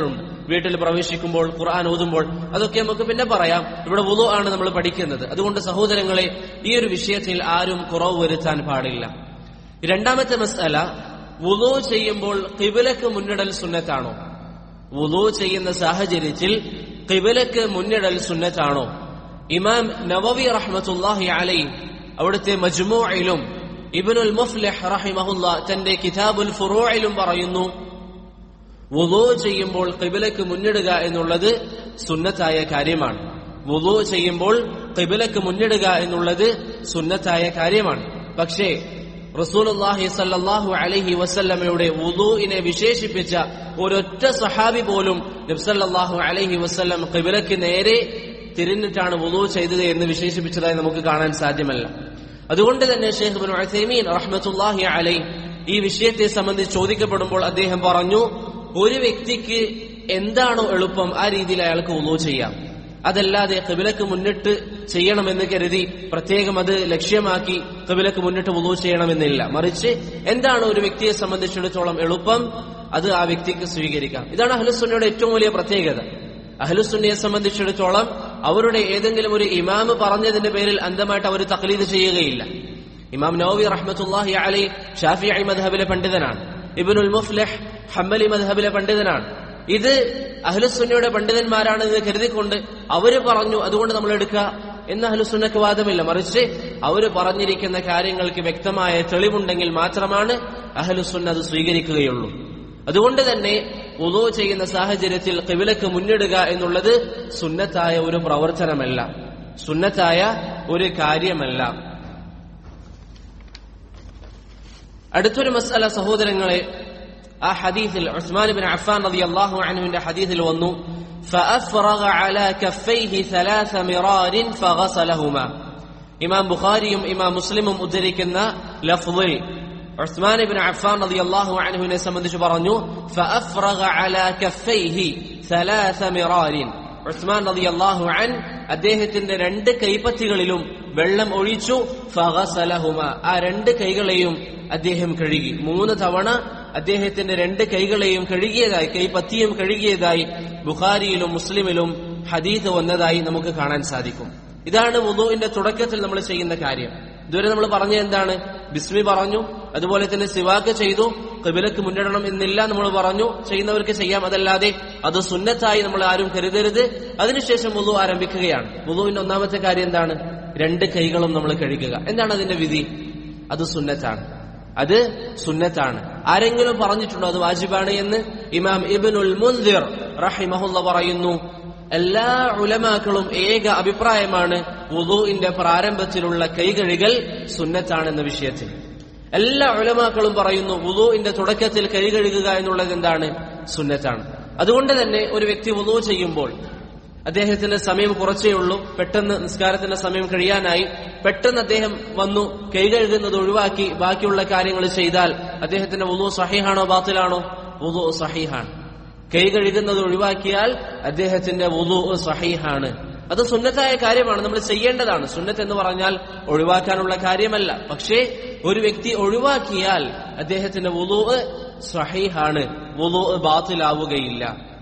വീട്ടിൽ പ്രവേശിക്കുമ്പോൾ, ഖുർആൻ ഓതുമ്പോൾ, അതൊക്കെ നമുക്ക് പിന്നെ പറയാം. ഇവിടെ വുളു ആണ് നമ്മൾ പഠിക്കുന്നത്. അതുകൊണ്ട് സഹോദരങ്ങളെ, ഈ ഒരു വിഷയത്തിൽ ആരും കുറവ് വരുത്താൻ പാടില്ല. രണ്ടാമത്തെ മസ്അല, വുളു ചെയ്യുമ്പോൾ ഖിബലക്ക് മുന്നിടൽ സുന്നത്താണോ? വുളു ചെയ്യുന്ന സാഹചര്യത്തിൽ ഖിബലക്ക് മുന്നിടൽ സുന്നത്താണോ? ഇമാം നവവി റഹ്മത്തുള്ളാഹി അലൈഹി അവിടുത്തെ മജ്മൂഇലും ഇബ്നുൽ മുഫ്ലിഹ് റഹിമഹുല്ലാ തന്റെ കിതാബുൽ ഫുറൂഇലും പറയുന്നു, വുളു ചെയ്യുമ്പോൾ ഖിബലക്ക് മുന്നിടുക എന്നുള്ളത് സുന്നത്തായ കാര്യമാണ്. വുളു ചെയ്യുമ്പോൾ ഖിബലക്ക് മുന്നിടുക എന്നുള്ളത് സുന്നത്തായ കാര്യമാണ്. പക്ഷേ റസൂലുള്ളാഹി സ്വല്ലല്ലാഹു അലൈഹി വസല്ലമയുടെ വുളൂഇനെ വിശേഷിപ്പിച്ച ഒരൊറ്റ സഹാബി പോലും നബി സല്ലല്ലാഹു അലൈഹി വസല്ലം ഖിബലക്ക് നേരെ തിരിഞ്ഞിട്ടാണ് വുളൂ ചെയ്തത് എന്ന് വിശേഷിപ്പിച്ചതായി നമുക്ക് കാണാൻ സാധ്യമല്ല. അതുകൊണ്ട് തന്നെ ശൈഖ് ഇബ്നു ഉസൈമീൻ റഹ്മത്തുള്ളാഹി അലൈഹി ഈ വിഷയത്തെ സംബന്ധിച്ച് ചോദിക്കപ്പെടുമ്പോൾ അദ്ദേഹം പറഞ്ഞു, ഒരു വ്യക്തിക്ക് എന്താണോ എളുപ്പം ആ രീതിയിൽ അയാൾക്ക് വുളൂ ചെയ്യാം. അതല്ലാതെ ഖിബലക്ക് മുന്നിട്ട് ചെയ്യണമെന്ന് കരുതി പ്രത്യേകം അത് ലക്ഷ്യമാക്കി ഖിബലക്ക് മുന്നിട്ട് വുളൂ ചെയ്യണമെന്നില്ല. മറിച്ച് എന്താണ് ഒരു വ്യക്തിയെ സംബന്ധിച്ചിടത്തോളം എളുപ്പം, അത് ആ വ്യക്തിക്ക് സ്വീകരിക്കാം. ഇതാണ് അഹ്ലുസുന്നയുടെ ഏറ്റവും വലിയ പ്രത്യേകത. അഹ്ലുസുന്നയെ സംബന്ധിച്ചിടത്തോളം അവരുടെ ഏതെങ്കിലും ഒരു ഇമാം പറഞ്ഞതിന്റെ പേരിൽ അന്ധമായിട്ട് അവർ തഖ്ലീദ് ചെയ്യുകയില്ല. ഇമാം നവവി റഹ്മത്തുള്ളാഹി അലൈഹി ഷാഫിഈ മദ്ഹബിലെ പണ്ഡിതനാണ്. ഇബ്നുൽ മുഫ്ലിഹ് ഹംബലി മദ്ഹബിലെ പണ്ഡിതനാണ്. ഇത് അഹ്ലുസുന്നയുടെ പണ്ഡിതന്മാരാണെന്ന് കരുതിക്കൊണ്ട് അവര് പറഞ്ഞു അതുകൊണ്ട് നമ്മൾ എടുക്കുക എന്ന അഹ്ലുസുന്നക്ക് വാദമില്ല. മറിച്ച് അവര് പറഞ്ഞിരിക്കുന്ന കാര്യങ്ങൾക്ക് വ്യക്തമായ തെളിവുണ്ടെങ്കിൽ മാത്രമാണ് അഹ്ലുസുന്ന അത് സ്വീകരിക്കുകയുള്ളൂ. അതുകൊണ്ട് തന്നെ വുളൂ ചെയ്യുന്ന സാഹചര്യത്തിൽ ഖിബലക്ക് മുന്നിടുക എന്നുള്ളത് സുന്നത്തായ ഒരു പ്രവർത്തനമല്ല, സുന്നത്തായ ഒരു കാര്യമല്ല. അടുത്തൊരു മസ്അല സഹോദരങ്ങളെ, ആ ഹദീസിൽ ഉസ്മാൻ ഇബ്നു അഫ്ഫാൻ റളിയല്ലാഹു അൻഹുവിന്റെ ഹദീസിൽ വന്നു, ഫഅഫ്റഗ അലാ കഫൈഹി 3 മിറാരിൻ ഫഗസലഹുമാ. ഇമാം ബുഖാരിയും ഇമാം മുസ്ലിമും ഉദ്ധരിക്കുന്ന ലഫ്ളിൽ ഉസ്മാൻ ഇബ്നു അഫ്ഫാൻ റളിയല്ലാഹു അൻഹുവിനെ സംബന്ധിച്ച് പറഞ്ഞു, ഫഅഫ്റഗ അലാ കഫൈഹി 3 മിറാരിൻ. ഉസ്മാൻ റളിയല്ലാഹു അൻ അദ്ദേഹത്തിന്റെ 2 കൈപ്പത്തികളിലും വെള്ളം ഒഴിച്ചു. ഫഗസലഹുമാ, ആ 2 കൈകളെയും അദ്ദേഹം കഴുകി. 3 തവണ അദ്ദേഹത്തിന്റെ 2 കൈകളെയും കഴുകിയതായി, കൈപ്പത്തിയും കഴുകിയതായി ബുഖാരിയിലും മുസ്ലിമിലും ഹദീസ് വന്നതായി നമുക്ക് കാണാൻ സാധിക്കും. ഇതാണ് വുളൂഇന്റെ തുടക്കത്തിൽ നമ്മൾ ചെയ്യുന്ന കാര്യം. ഇതുവരെ നമ്മൾ പറഞ്ഞ എന്താണ്? ബിസ്മി പറഞ്ഞു, അതുപോലെ തന്നെ സിവാക്ക് ചെയ്തു, ഖിബലക്ക് മുന്നിടണം എന്നില്ല നമ്മൾ പറഞ്ഞു. ചെയ്യുന്നവർക്ക് ചെയ്യാം, അതല്ലാതെ അത് സുന്നത്തായി നമ്മൾ ആരും കരുതരുത്. അതിനുശേഷം വുളൂ ആരംഭിക്കുകയാണ്. വുളൂവിന്റെ ഒന്നാമത്തെ കാര്യം എന്താണ്? 2 കൈകളും നമ്മൾ കഴുകുക. എന്താണ് അതിന്റെ വിധി? അത് സുന്നത്താണ്, അത് സുന്നത്താണ്. ആരെങ്കിലും പറഞ്ഞിട്ടുണ്ടോ അത് വാജിബാണ് എന്ന്? ഇമാം ഇബ്നുൽ മുൻദിർ റഹിമഹുല്ലാഹ് പറയുന്നു, എല്ലാ ഉലമാക്കളും ഏക അഭിപ്രായമാണ് വുളൂഇന്റെ പ്രാരംഭത്തിലുള്ള കൈകഴുകൽ സുന്നത്താണെന്ന വിഷയത്തിൽ. എല്ലാ ഉലമാക്കളും പറയുന്നു വുളൂഇന്റെ തുടക്കത്തിൽ കൈകഴുകുക എന്നുള്ളത് എന്താണ്? സുന്നത്താണ്. അതുകൊണ്ട് തന്നെ ഒരു വ്യക്തി വുളൂ ചെയ്യുമ്പോൾ അദ്ദേഹത്തിന്റെ സമയം കുറച്ചേ ഉള്ളൂ, പെട്ടെന്ന് നിസ്കാരത്തിന്റെ സമയം കഴിയാനായി, പെട്ടെന്ന് അദ്ദേഹം വന്നു കൈ കഴുകുന്നത് ഒഴിവാക്കി ബാക്കിയുള്ള കാര്യങ്ങൾ ചെയ്താൽ അദ്ദേഹത്തിന്റെ വുളൂ സഹീഹാണോ ബാത്തിലാണോ? വുളൂ സഹീഹാണ്. കൈ കഴുകുന്നത് ഒഴിവാക്കിയാൽ അദ്ദേഹത്തിന്റെ വുളൂ സഹീഹാണ്. അത് സുന്നത്തായ കാര്യമാണ്, നമ്മൾ ചെയ്യേണ്ടതാണ്. സുന്നത്ത് എന്ന് പറഞ്ഞാൽ ഒഴിവാക്കാനുള്ള കാര്യമല്ല. പക്ഷേ ഒരു വ്യക്തി ഒഴിവാക്കിയാൽ അദ്ദേഹത്തിന്റെ വുളൂ സഹീഹാണ്, വുളൂ ബാത്തിലാവുകയില്ല.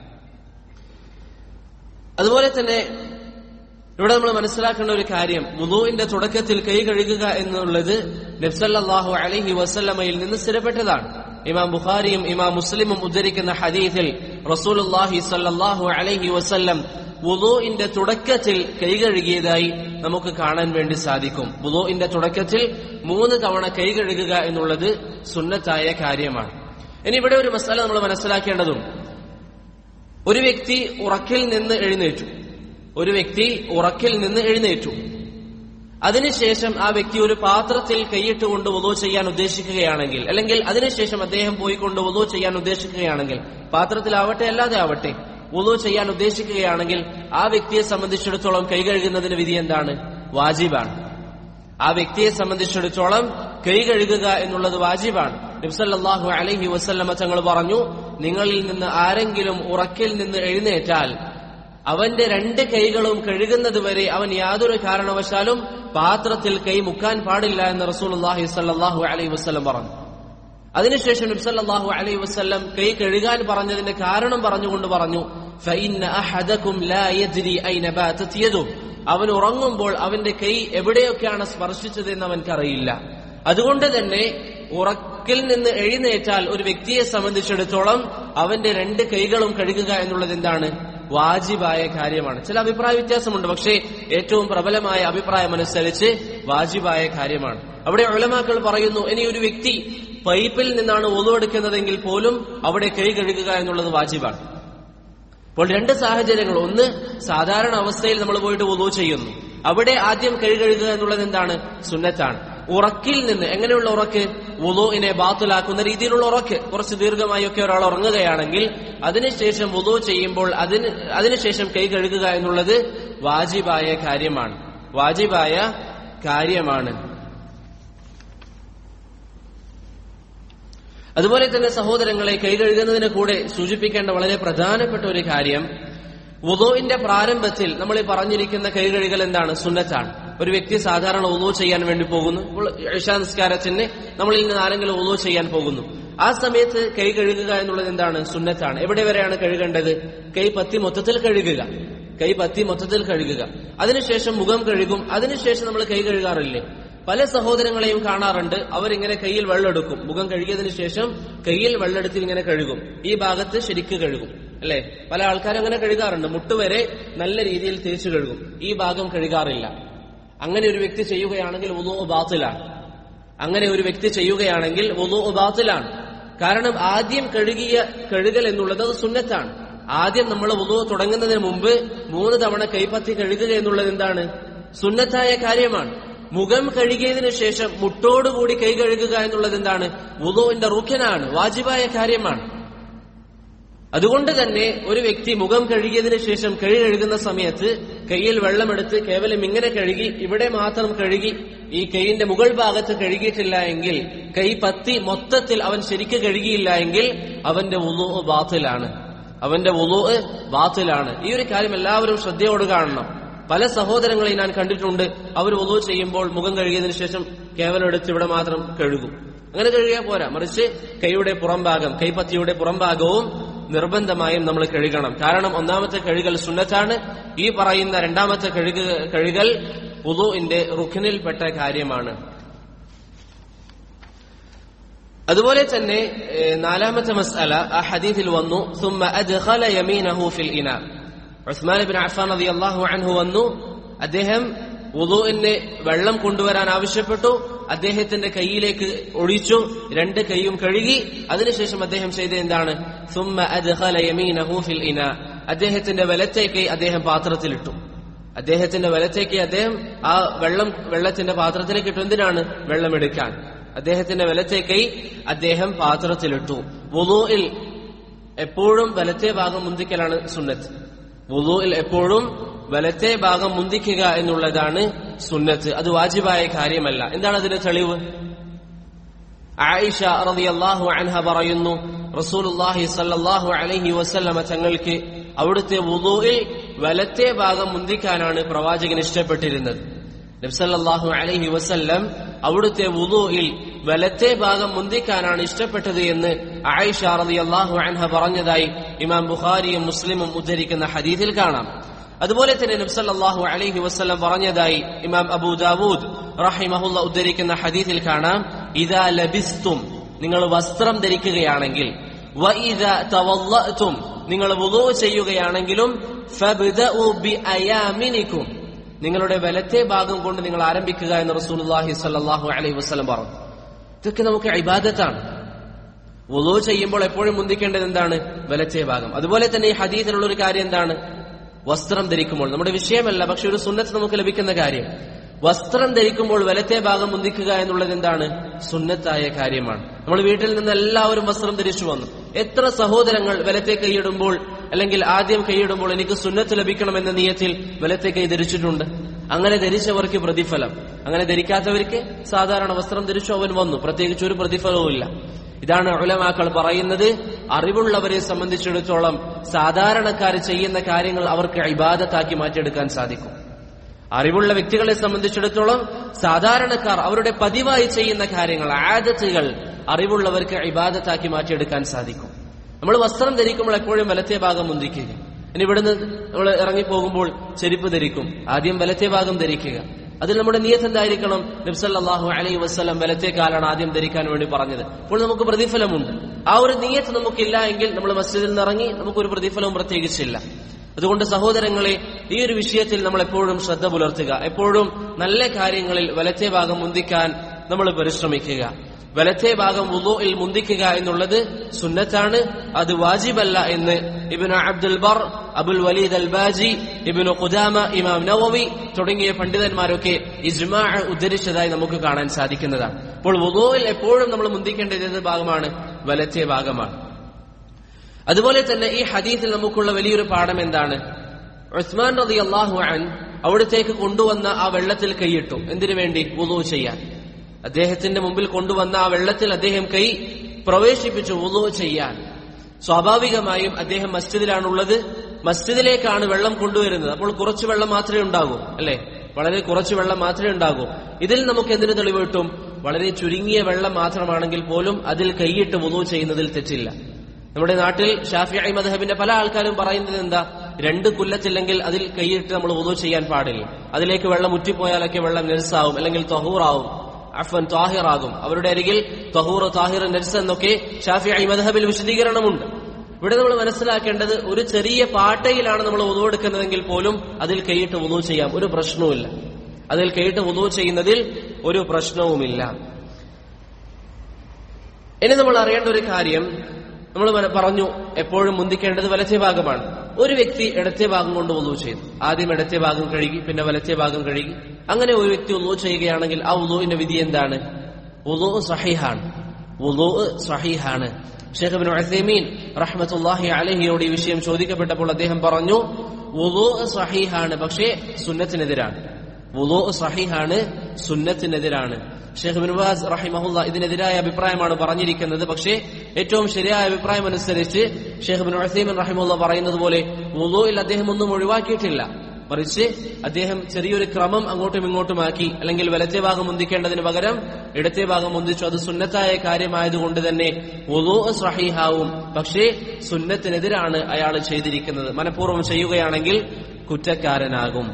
അതുപോലെ തന്നെ ഇവിടെ നമ്മൾ മനസ്സിലാക്കേണ്ട ഒരു കാര്യം, വുളൂഇന്റെ തുടക്കത്തിൽ കൈ കഴുകുക എന്നുള്ളത് നബി സല്ലല്ലാഹു അലൈഹി വസല്ലമയിൽ നിന്ന് സ്ഥിരപ്പെട്ടതാണ്. ഇമാം ബുഖാരിയും ഇമാം മുസ്ലിമും ഉദ്ധരിക്കുന്ന ഹദീസിൽ റസൂലുള്ളാഹി സ്വല്ലല്ലാഹു അലൈഹി വസല്ലം വുളൂഇന്റെ തുടക്കത്തിൽ കൈ കഴുകിയതായി നമുക്ക് കാണാൻ വേണ്ടി സാധിക്കും. വുളൂഇന്റെ തുടക്കത്തിൽ 3 തവണ കൈ കഴുകുക എന്നുള്ളത് സുന്നത്തായ കാര്യമാണ്. ഇനി ഇവിടെ ഒരു മസല നമ്മൾ മനസ്സിലാക്കേണ്ടതുണ്ട്. ഒരു വ്യക്തി ഉറക്കിൽ നിന്ന് എഴുന്നേറ്റു, അതിനുശേഷം ആ വ്യക്തി ഒരു പാത്രത്തിൽ കൈയിട്ടുകൊണ്ട് വുളൂ ചെയ്യാൻ ഉദ്ദേശിക്കുകയാണെങ്കിൽ, അല്ലെങ്കിൽ അതിനുശേഷം അദ്ദേഹം പോയിക്കൊണ്ട് വുളൂ ചെയ്യാൻ ഉദ്ദേശിക്കുകയാണെങ്കിൽ, പാത്രത്തിലാവട്ടെ അല്ലാതെ ആവട്ടെ, വുളൂ ചെയ്യാൻ ഉദ്ദേശിക്കുകയാണെങ്കിൽ ആ വ്യക്തിയെ സംബന്ധിച്ചിടത്തോളം കൈ കഴുകുന്നതിന് വിധി എന്താണ്? വാജിബാണ്. ആ വ്യക്തിയെ സംബന്ധിച്ചിടത്തോളം കൈ കഴുകുക എന്നുള്ളത് വാജിബാണ്. നബി സല്ലല്ലാഹു അലൈഹി വസല്ലമ തങ്ങൾ പറഞ്ഞു, നിങ്ങളിൽ നിന്ന് ആരെങ്കിലും ഉറക്കിൽ നിന്ന് എഴുന്നേറ്റാൽ അവന്റെ 2 കൈകളും കഴുകുന്നത് വരെ അവൻ യാതൊരു കാരണവശാലും പാത്രത്തിൽ കൈ മുക്കാൻ പാടില്ല എന്ന് റസൂലുള്ളാഹി സ്വല്ലല്ലാഹു അലൈഹി വസല്ലം പറഞ്ഞു. അതിനുശേഷം നബി സല്ലല്ലാഹു അലൈഹി വസല്ലം കൈ കഴുകാൻ പറഞ്ഞതിന്റെ കാരണം പറഞ്ഞുകൊണ്ട് പറഞ്ഞു, فإن أحدكم لا يدري أين باتت يده. അവൻ ഉറങ്ങുമ്പോൾ അവന്റെ കൈ എവിടെയൊക്കെയാണ് സ്പർശിച്ചതെന്ന് അവൻക്കറിയില്ല. അതുകൊണ്ട് തന്നെ ഉറക്കിൽ നിന്ന് എഴുന്നേറ്റാൽ ഒരു വ്യക്തിയെ സംബന്ധിച്ചിടത്തോളം അവന്റെ രണ്ട് കൈകളും കഴുകുക എന്നുള്ളത് എന്താണ്? വാജിബായ കാര്യമാണ്. ചില അഭിപ്രായ വ്യത്യാസമുണ്ട്, പക്ഷേ ഏറ്റവും പ്രബലമായ അഭിപ്രായം അനുസരിച്ച് വാജിബായ കാര്യമാണ്. അവിടെ ഉലമാക്കൾ പറയുന്നു, ഇനി ഒരു വ്യക്തി പൈപ്പിൽ നിന്നാണ് വുളു എടുക്കുന്നതെങ്കിൽ പോലും അവിടെ കൈ കഴുകുക എന്നുള്ളത് വാജിബാണ്. അപ്പോൾ രണ്ട് സാഹചര്യങ്ങൾ. ഒന്ന്, സാധാരണ അവസ്ഥയിൽ നമ്മൾ പോയിട്ട് വുളു ചെയ്യുന്നു, അവിടെ ആദ്യം കൈ കഴുകുക എന്നുള്ളത് എന്താണ്? സുന്നത്താണ്. ഉറക്കിൽ നിന്ന്, എങ്ങനെയുള്ള ഉറക്ക്? വുളുഇനെ ബാത്തിലാക്കുന്ന രീതിയിലുള്ള ഉറക്ക്. കുറച്ച് ദീർഘമായി ഒക്കെ ഒരാൾ ഉറങ്ങുകയാണെങ്കിൽ അതിനുശേഷം വുളു ചെയ്യുമ്പോൾ അതിനുശേഷം കൈ കഴുകുക എന്നുള്ളത് വാജിബായ കാര്യമാണ്. വാജിബായ കാര്യമാണ്. അതുപോലെ തന്നെ സഹോദരങ്ങളെ, കൈ കഴുകുന്നതിന് കൂടെ സൂചിപ്പിക്കേണ്ട വളരെ പ്രധാനപ്പെട്ട ഒരു കാര്യം, വുളുഇന്റെ പ്രാരംഭത്തിൽ നമ്മൾ ഈ പറഞ്ഞിരിക്കുന്ന കൈ കഴുകൽ എന്താണ്? സുന്നത്താണ്. ഒരു വ്യക്തി സാധാരണ വുളു ചെയ്യാൻ വേണ്ടി പോകുന്നു, ഇശാ നിസ്കാരത്തിന് നമ്മളിൽ നിന്ന് ആരെങ്കിലും വുളു ചെയ്യാൻ പോകുന്നു, ആ സമയത്ത് കൈ കഴുകുക എന്നുള്ളത് എന്താണ്? സുന്നത്താണ്. എവിടെ വരെയാണ് കഴുകേണ്ടത്? കൈ പത്തി മൊത്തത്തിൽ കഴുകുക. കൈ പത്തി മൊത്തത്തിൽ കഴുകുക. അതിനുശേഷം മുഖം കഴുകും. അതിനുശേഷം നമ്മൾ കൈ കഴുകാറില്ലേ? പല സഹോദരങ്ങളെയും കാണാറുണ്ട്, അവരിങ്ങനെ കയ്യിൽ വെള്ളമെടുക്കും, മുഖം കഴുകിയതിനു ശേഷം കയ്യിൽ വെള്ളമെടുത്ത് ഇങ്ങനെ കഴുകും. ഈ ഭാഗത്ത് ശരിക്ക് കഴുകും, അല്ലെ? പല ആൾക്കാരും അങ്ങനെ കഴുകാറുണ്ട്. മുട്ടുവരെ നല്ല രീതിയിൽ തേച്ച് കഴുകും, ഈ ഭാഗം കഴുകാറില്ല. അങ്ങനെ ഒരു വ്യക്തി ചെയ്യുകയാണെങ്കിൽ വുളൂഉ ബാത്തിലാണ്. അങ്ങനെ ഒരു വ്യക്തി ചെയ്യുകയാണെങ്കിൽ വുളൂഉ ബാത്തിലാണ്. കാരണം ആദ്യം കഴുകൽ എന്നുള്ളത് അത് സുന്നത്താണ്. ആദ്യം നമ്മൾ വുളൂ തുടങ്ങുന്നതിന് മുമ്പ് 3 തവണ കൈപ്പത്തി കഴുകുക എന്നുള്ളത് എന്താണ്? സുന്നത്തായ കാര്യമാണ്. മുഖം കഴുകിയതിനു ശേഷം മുട്ടോടുകൂടി കൈ കഴുകുക എന്നുള്ളത് എന്താണ്? വുളൂഇന്റെ റുക്നാണ്, വാജിബായ കാര്യമാണ്. അതുകൊണ്ട് തന്നെ ഒരു വ്യക്തി മുഖം കഴുകിയതിനു ശേഷം കൈ കഴുകുന്ന സമയത്ത് കൈയിൽ വെള്ളമെടുത്ത് കേവലം ഇങ്ങനെ കഴുകി, ഇവിടെ മാത്രം കഴുകി, ഈ കൈയിന്റെ മുകൾ ഭാഗത്ത് കഴുകിയിട്ടില്ല എങ്കിൽ, കൈ പത്തി മൊത്തത്തിൽ അവൻ ശരിക്ക് കഴുകിയില്ല എങ്കിൽ അവന്റെ വുളൂഉ ബാത്തിലാണ്. അവന്റെ വുളൂഉ ബാത്തിലാണ്. ഈ ഒരു കാര്യം എല്ലാവരും ശ്രദ്ധയോട് കാണണം. പല സഹോദരങ്ങളെയും ഞാൻ കണ്ടിട്ടുണ്ട്, അവർ വുളൂ ചെയ്യുമ്പോൾ മുഖം കഴുകിയതിനു ശേഷം കേവലം എടുത്ത് ഇവിടെ മാത്രം കഴുകും. അങ്ങനെ കഴുകിയാൽ പോരാ, മറിച്ച് കൈയുടെ പുറംഭാഗം, കൈപ്പത്തിയുടെ പുറംഭാഗവും നിർബന്ധമായും നമ്മൾ കഴുകണം. കാരണം ഒന്നാമത്തെ കഴുകൽ സുന്നത്താണ്. ഈ പറയുന്ന രണ്ടാമത്തെ കഴുകൽ വുളൂഇന്റെ റുക്നിൽപ്പെട്ട കാര്യമാണ്. അതുപോലെ തന്നെ നാലാമത്തെ മസ്അല, ആ ഹദീസിൽ വന്നു, ثم أدخل يمينه في الإناء. ഉസ്മാൻ ഇബ്നു അഫ്ഫാൻ റളിയല്ലാഹു അൻഹു വന്നു, അദ്ദേഹം വുളൂഇന് വെള്ളം കൊണ്ടുവരാൻ ആവശ്യപ്പെട്ടു, അദ്ദേഹത്തിന്റെ കൈയിലേക്ക് ഒഴിച്ചു, 2 കൈയും കഴുകി. അതിനുശേഷം അദ്ദേഹം ചെയ്തത് എന്താണ്? ثم أدخل يمينه في الإناء. അദ്ദേഹത്തിന്റെ വലത്തെ കൈ അദ്ദേഹം പാത്രത്തിലിട്ടു. അദ്ദേഹത്തിന്റെ വലത്തെ കൈ അദ്ദേഹം ആ വെള്ളത്തിന്റെ പാത്രത്തിലേക്ക് ഇട്ടു. എന്തിനാണ്? വെള്ളമെടുക്കാൻ. അദ്ദേഹത്തിന്റെ വലത്തെ കൈ അദ്ദേഹം പാത്രത്തിലിട്ടു. വുളൂഇൽ എപ്പോഴും വലത്തെ ഭാഗം മുന്തിക്കലാണ് സുന്നത്ത്. വുളൂഇൽ എപ്പോഴും വലത്തെ ഭാഗം മുന്തിക്കുക എന്നുള്ളതാണ് സുന്നത്ത്. അത് വാജിബായ കാര്യമല്ല. എന്താണ് അതിന്റെ തെളിവ്? ആയിഷ റളിയല്ലാഹു അൻഹ പറയുന്നു, റസൂലുള്ളാഹി സ്വല്ലല്ലാഹു അലൈഹി വസല്ലമ തങ്ങൾക്ക് അവിടുത്തെ വുളൂഇൽ വലത്തെ ഭാഗം മുന്തിക്കാനാണ് പ്രവാചകൻ ഇഷ്ടപ്പെട്ടിരുന്നത്. നബി സല്ലല്ലാഹു അലൈഹി വസല്ലം അവിടുത്തെ വുളൂഇൽ വലത്തെ ഭാഗം മുന്തിക്കാനാണ് ഇഷ്ടപ്പെട്ടത് എന്ന് ആയിഷ റളിയല്ലാഹു അൻഹ പറഞ്ഞതായി ഇമാം ബുഖാരിയും മുസ്ലിമും ഉദ്ധരിക്കുന്ന ഹദീസിൽ കാണാം. അതുപോലെ തന്നെ നബി സല്ലല്ലാഹു അലൈഹി വസല്ലം പറഞ്ഞതായി ഇമാം അബൂ ദാവൂദ് റഹിമഹുല്ലാ ഉദ്ധരിക്കുന്ന ഹദീസിൽ കാണാം, ഇദാ ലബിസ്തും, നിങ്ങൾ വസ്ത്രം ധരിക്കുകയാണെങ്കിൽ, വഇദാ തവല്ലഅതും, നിങ്ങൾ വുളൂ ചെയ്യുകയാണെങ്കിലും, ഫബ്ദഉ ബിഅയാമിനികും, നിങ്ങളുടെ വലത്തെ ഭാഗം കൊണ്ട് നിങ്ങൾ ആരംഭിക്കുക എന്ന് റസൂലുള്ളാഹി സ്വല്ലല്ലാഹു അലൈഹി വസല്ലം പറഞ്ഞു. ഇതൊക്കെ നമുക്ക് ഇബാദത്താണ്. വുളൂ ചെയ്യുമ്പോൾ എപ്പോഴും മുന്തിക്കേണ്ടത് എന്താണ്? വലത്തെ ഭാഗം. അതുപോലെ തന്നെ ഈ ഹദീസിലുള്ള ഒരു കാര്യം എന്താണ്? വസ്ത്രം ധരിക്കുമ്പോൾ, നമ്മുടെ വിഷയമല്ല, പക്ഷെ ഒരു സുന്നത്ത് നമുക്ക് ലഭിക്കുന്ന കാര്യം, വസ്ത്രം ധരിക്കുമ്പോൾ വലത്തെ ഭാഗം മുന്തിക്കുക എന്നുള്ളത് എന്താണ്? സുന്നത്തായ കാര്യമാണ്. നമ്മൾ വീട്ടിൽ നിന്ന് എല്ലാവരും വസ്ത്രം ധരിച്ചു വന്നു. എത്ര സഹോദരങ്ങൾ വലത്തെ കൈയിടുമ്പോൾ, അല്ലെങ്കിൽ ആദ്യം കൈയിടുമ്പോൾ എനിക്ക് സുന്നത്ത് ലഭിക്കണം എന്ന നിയത്തിൽ വലത്തെ കൈ ധരിച്ചിട്ടുണ്ട്. അങ്ങനെ ധരിച്ചവർക്ക് പ്രതിഫലം, അങ്ങനെ ധരിക്കാത്തവർക്ക് സാധാരണ വസ്ത്രം ധരിച്ചു അവൻ വന്നു, പ്രത്യേകിച്ച് ഒരു പ്രതിഫലവും ഇല്ല. ഇതാണ് ഉലമാക്കൾ പറയുന്നത്, അറിവുള്ളവരെ സംബന്ധിച്ചിടത്തോളം സാധാരണക്കാർ ചെയ്യുന്ന കാര്യങ്ങൾ അവർക്ക് ഇബാദത്താക്കി മാറ്റിയെടുക്കാൻ സാധിക്കും. അറിവുള്ള വ്യക്തികളെ സംബന്ധിച്ചിടത്തോളം സാധാരണക്കാർ അവരുടെ പതിവായി ചെയ്യുന്ന കാര്യങ്ങൾ, ആദത്തുകൾ അറിവുള്ളവർക്ക് ഇബാദത്താക്കി മാറ്റിയെടുക്കാൻ സാധിക്കും. നമ്മൾ വസ്ത്രം ധരിക്കുമ്പോൾ എപ്പോഴും വലത്തെ ഭാഗം മുന്തിക്കുക. ഇനി ഇവിടുന്ന് നമ്മൾ ഇറങ്ങിപ്പോകുമ്പോൾ ചെരുപ്പ് ധരിക്കും, ആദ്യം വലത്തെ ഭാഗം ധരിക്കുക. അതിൽ നമ്മുടെ നിയ്യത്ത് എന്തായിരിക്കണം? നബി സല്ലല്ലാഹു അലൈഹി വസല്ലം വലത്തെ കാലാണ് ആദ്യം ധരിക്കാൻ വേണ്ടി പറഞ്ഞത്. അപ്പോൾ നമുക്ക് പ്രതിഫലമുണ്ട്. ആ ഒരു നിയ്യത്ത് നമുക്കില്ല എങ്കിൽ നമ്മൾ മസ്ജിദിൽ നിന്ന് ഇറങ്ങി നമുക്കൊരു പ്രതിഫലവും പ്രത്യേകിച്ചില്ല. അതുകൊണ്ട് സഹോദരങ്ങളെ, ഈ ഒരു വിഷയത്തിൽ നമ്മൾ എപ്പോഴും ശ്രദ്ധ പുലർത്തുക. എപ്പോഴും നല്ല കാര്യങ്ങളിൽ വലത്തെ ഭാഗം മുന്തിക്കാൻ നമ്മൾ പരിശ്രമിക്കുക. വലത്തെ ഭാഗം വുളൂഇൽ മുന്തിക്കുക എന്നുള്ളത് സുന്നത്താണ്, അത് വാജിബല്ല എന്ന് ഇബ്നു അബ്ദുൽ ബർ, അബുൽ വലീദ് അൽ ബാജി, ഇബ്നു ഖുദാമ, ഇമാം നവവി തുടങ്ങിയ പണ്ഡിതന്മാരൊക്കെ ഇജ്മാഅ് ഉദ്ധരിച്ചതായി നമുക്ക് കാണാൻ സാധിക്കുന്നതാണ്. അപ്പോൾ വുളൂഇൽ എപ്പോഴും നമ്മൾ മുന്തിക്കേണ്ടത് ഏത് ഭാഗമാണ്? വലത്തെ ഭാഗമാണ്. അതുപോലെ തന്നെ ഈ ഹദീസിൽ നമുക്കുള്ള വലിയൊരു പാഠം എന്താണ്? ഉസ്മാൻ റളിയല്ലാഹു അൻഹു അവിടത്തേക്ക് കൊണ്ടുവന്ന ആ വെള്ളത്തിൽ കൈയിട്ടു. എന്തിനു വേണ്ടി? വുളൂ ചെയ്യാൻ. അദ്ദേഹത്തിന്റെ മുമ്പിൽ കൊണ്ടുവന്ന ആ വെള്ളത്തിൽ അദ്ദേഹം കൈ പ്രവേശിപ്പിച്ചു വുളൂ ചെയ്യാൻ. സ്വാഭാവികമായും അദ്ദേഹം മസ്ജിദിലാണുള്ളത്, മസ്ജിദിലേക്കാണ് വെള്ളം കൊണ്ടുവരുന്നത്. അപ്പോൾ കുറച്ച് വെള്ളം മാത്രമേ ഉണ്ടാകൂ, അല്ലെ? വളരെ കുറച്ച് വെള്ളം മാത്രമേ ഉണ്ടാകൂ. ഇതിൽ നമുക്ക് എന്തിനു തെളിവ് കിട്ടും? വളരെ ചുരുങ്ങിയ വെള്ളം മാത്രമാണെങ്കിൽ പോലും അതിൽ കൈയിട്ട് വുളൂ ചെയ്യുന്നതിൽ തെറ്റില്ല. നമ്മുടെ നാട്ടിൽ ഷാഫിഈ മദ്ഹബിന്റെ പല ആൾക്കാരും പറയുന്നത് എന്താ? 2 കുല്ലത്തില്ലെങ്കിൽ അതിൽ കൈയിട്ട് നമ്മൾ വുളൂ ചെയ്യാൻ പാടില്ല. അതിലേക്ക് വെള്ളം മുറ്റിപ്പോയാലൊക്കെ വെള്ളം നജസാവും, അല്ലെങ്കിൽ തഹൂറാവും, അഫ്വൻ താഹിറാകും. അവരുടെ അരികിൽ തഹൂർ, താഹിർ, നജസ് എന്നൊക്കെ ഷാഫിഈ മദ്ഹബിൽ വിശദീകരണമുണ്ട്. ഇവിടെ നമ്മൾ മനസ്സിലാക്കേണ്ടത്, ഒരു ചെറിയ പാട്ടയിലാണ് നമ്മൾ വുളൂ എടുക്കുന്നതെങ്കിൽ പോലും അതിൽ കൈയിട്ട് വുളൂ ചെയ്യാം, ഒരു പ്രശ്നവുമില്ല. അതിൽ കൈയിട്ട് വുളൂ ചെയ്യുന്നതിൽ ഒരു പ്രശ്നവുമില്ല. ഇനി നമ്മൾ അറിയേണ്ട ഒരു കാര്യം, നമ്മൾ പറഞ്ഞു എപ്പോഴും മുന്തിക്കേണ്ടത് വലത്തെ ഭാഗമാണ്. ഒരു വ്യക്തി ഇടത്തെ ഭാഗം കൊണ്ട് വുളൂ ചെയ്തു. ആദ്യം ഇടത്തെ ഭാഗം കഴുകി, പിന്നെ വലത്തെ ഭാഗം കഴുകി. അങ്ങനെ ഒരു വ്യക്തി വുളൂ ചെയ്യുകയാണെങ്കിൽ ആ വുളൂവിന്റെ വിധി എന്താണ്? വുളൂ സഹീഹാണ്. വുളൂ സഹീഹാണ്. ശൈഖ് ഇബ്നു ഉസൈമീൻ റഹ്മത്തുള്ളാഹി അലൈഹിയോട് ഈ വിഷയം ചോദിക്കപ്പെട്ടപ്പോൾ അദ്ദേഹം പറഞ്ഞു, വുളൂ സഹീഹാണ്, പക്ഷേ സുന്നത്തിനെതിരാണ്. വുളൂ സഹീഹാണ്, സുന്നത്തിനെതിരാണ്. ശൈഖ് ഇബ്നു ബാസ് റഹിമഹുല്ലാ ഇതിനെതിരായ അഭിപ്രായമാണ് പറഞ്ഞിരിക്കുന്നത്. പക്ഷേ ഏറ്റവും ശരിയായ അഭിപ്രായം അനുസരിച്ച് ശൈഖ് ഇബ്നു ഉസൈമീൻ റഹിമഹുല്ലാ പറയുന്നത് പോലെ വുളൂഇൽ അദ്ദേഹം ഒന്നും ഒഴിവാക്കിയിട്ടില്ല. മറിച്ച് അദ്ദേഹം ചെറിയൊരു ക്രമം അങ്ങോട്ടും ഇങ്ങോട്ടുമാക്കി. അല്ലെങ്കിൽ വലത്തെ ഭാഗം മുന്തിക്കേണ്ടതിന് പകരം ഇടത്തെ ഭാഗം മുന്തിച്ചു. അത് സുന്നത്തായ കാര്യമായതുകൊണ്ട് തന്നെ വുളൂ സഹീഹാവും. പക്ഷേ സുന്നത്തിനെതിരാണ് അയാൾ ചെയ്തിരിക്കുന്നത്. മനഃപൂർവ്വം ചെയ്യുകയാണെങ്കിൽ കുറ്റക്കാരനാകും.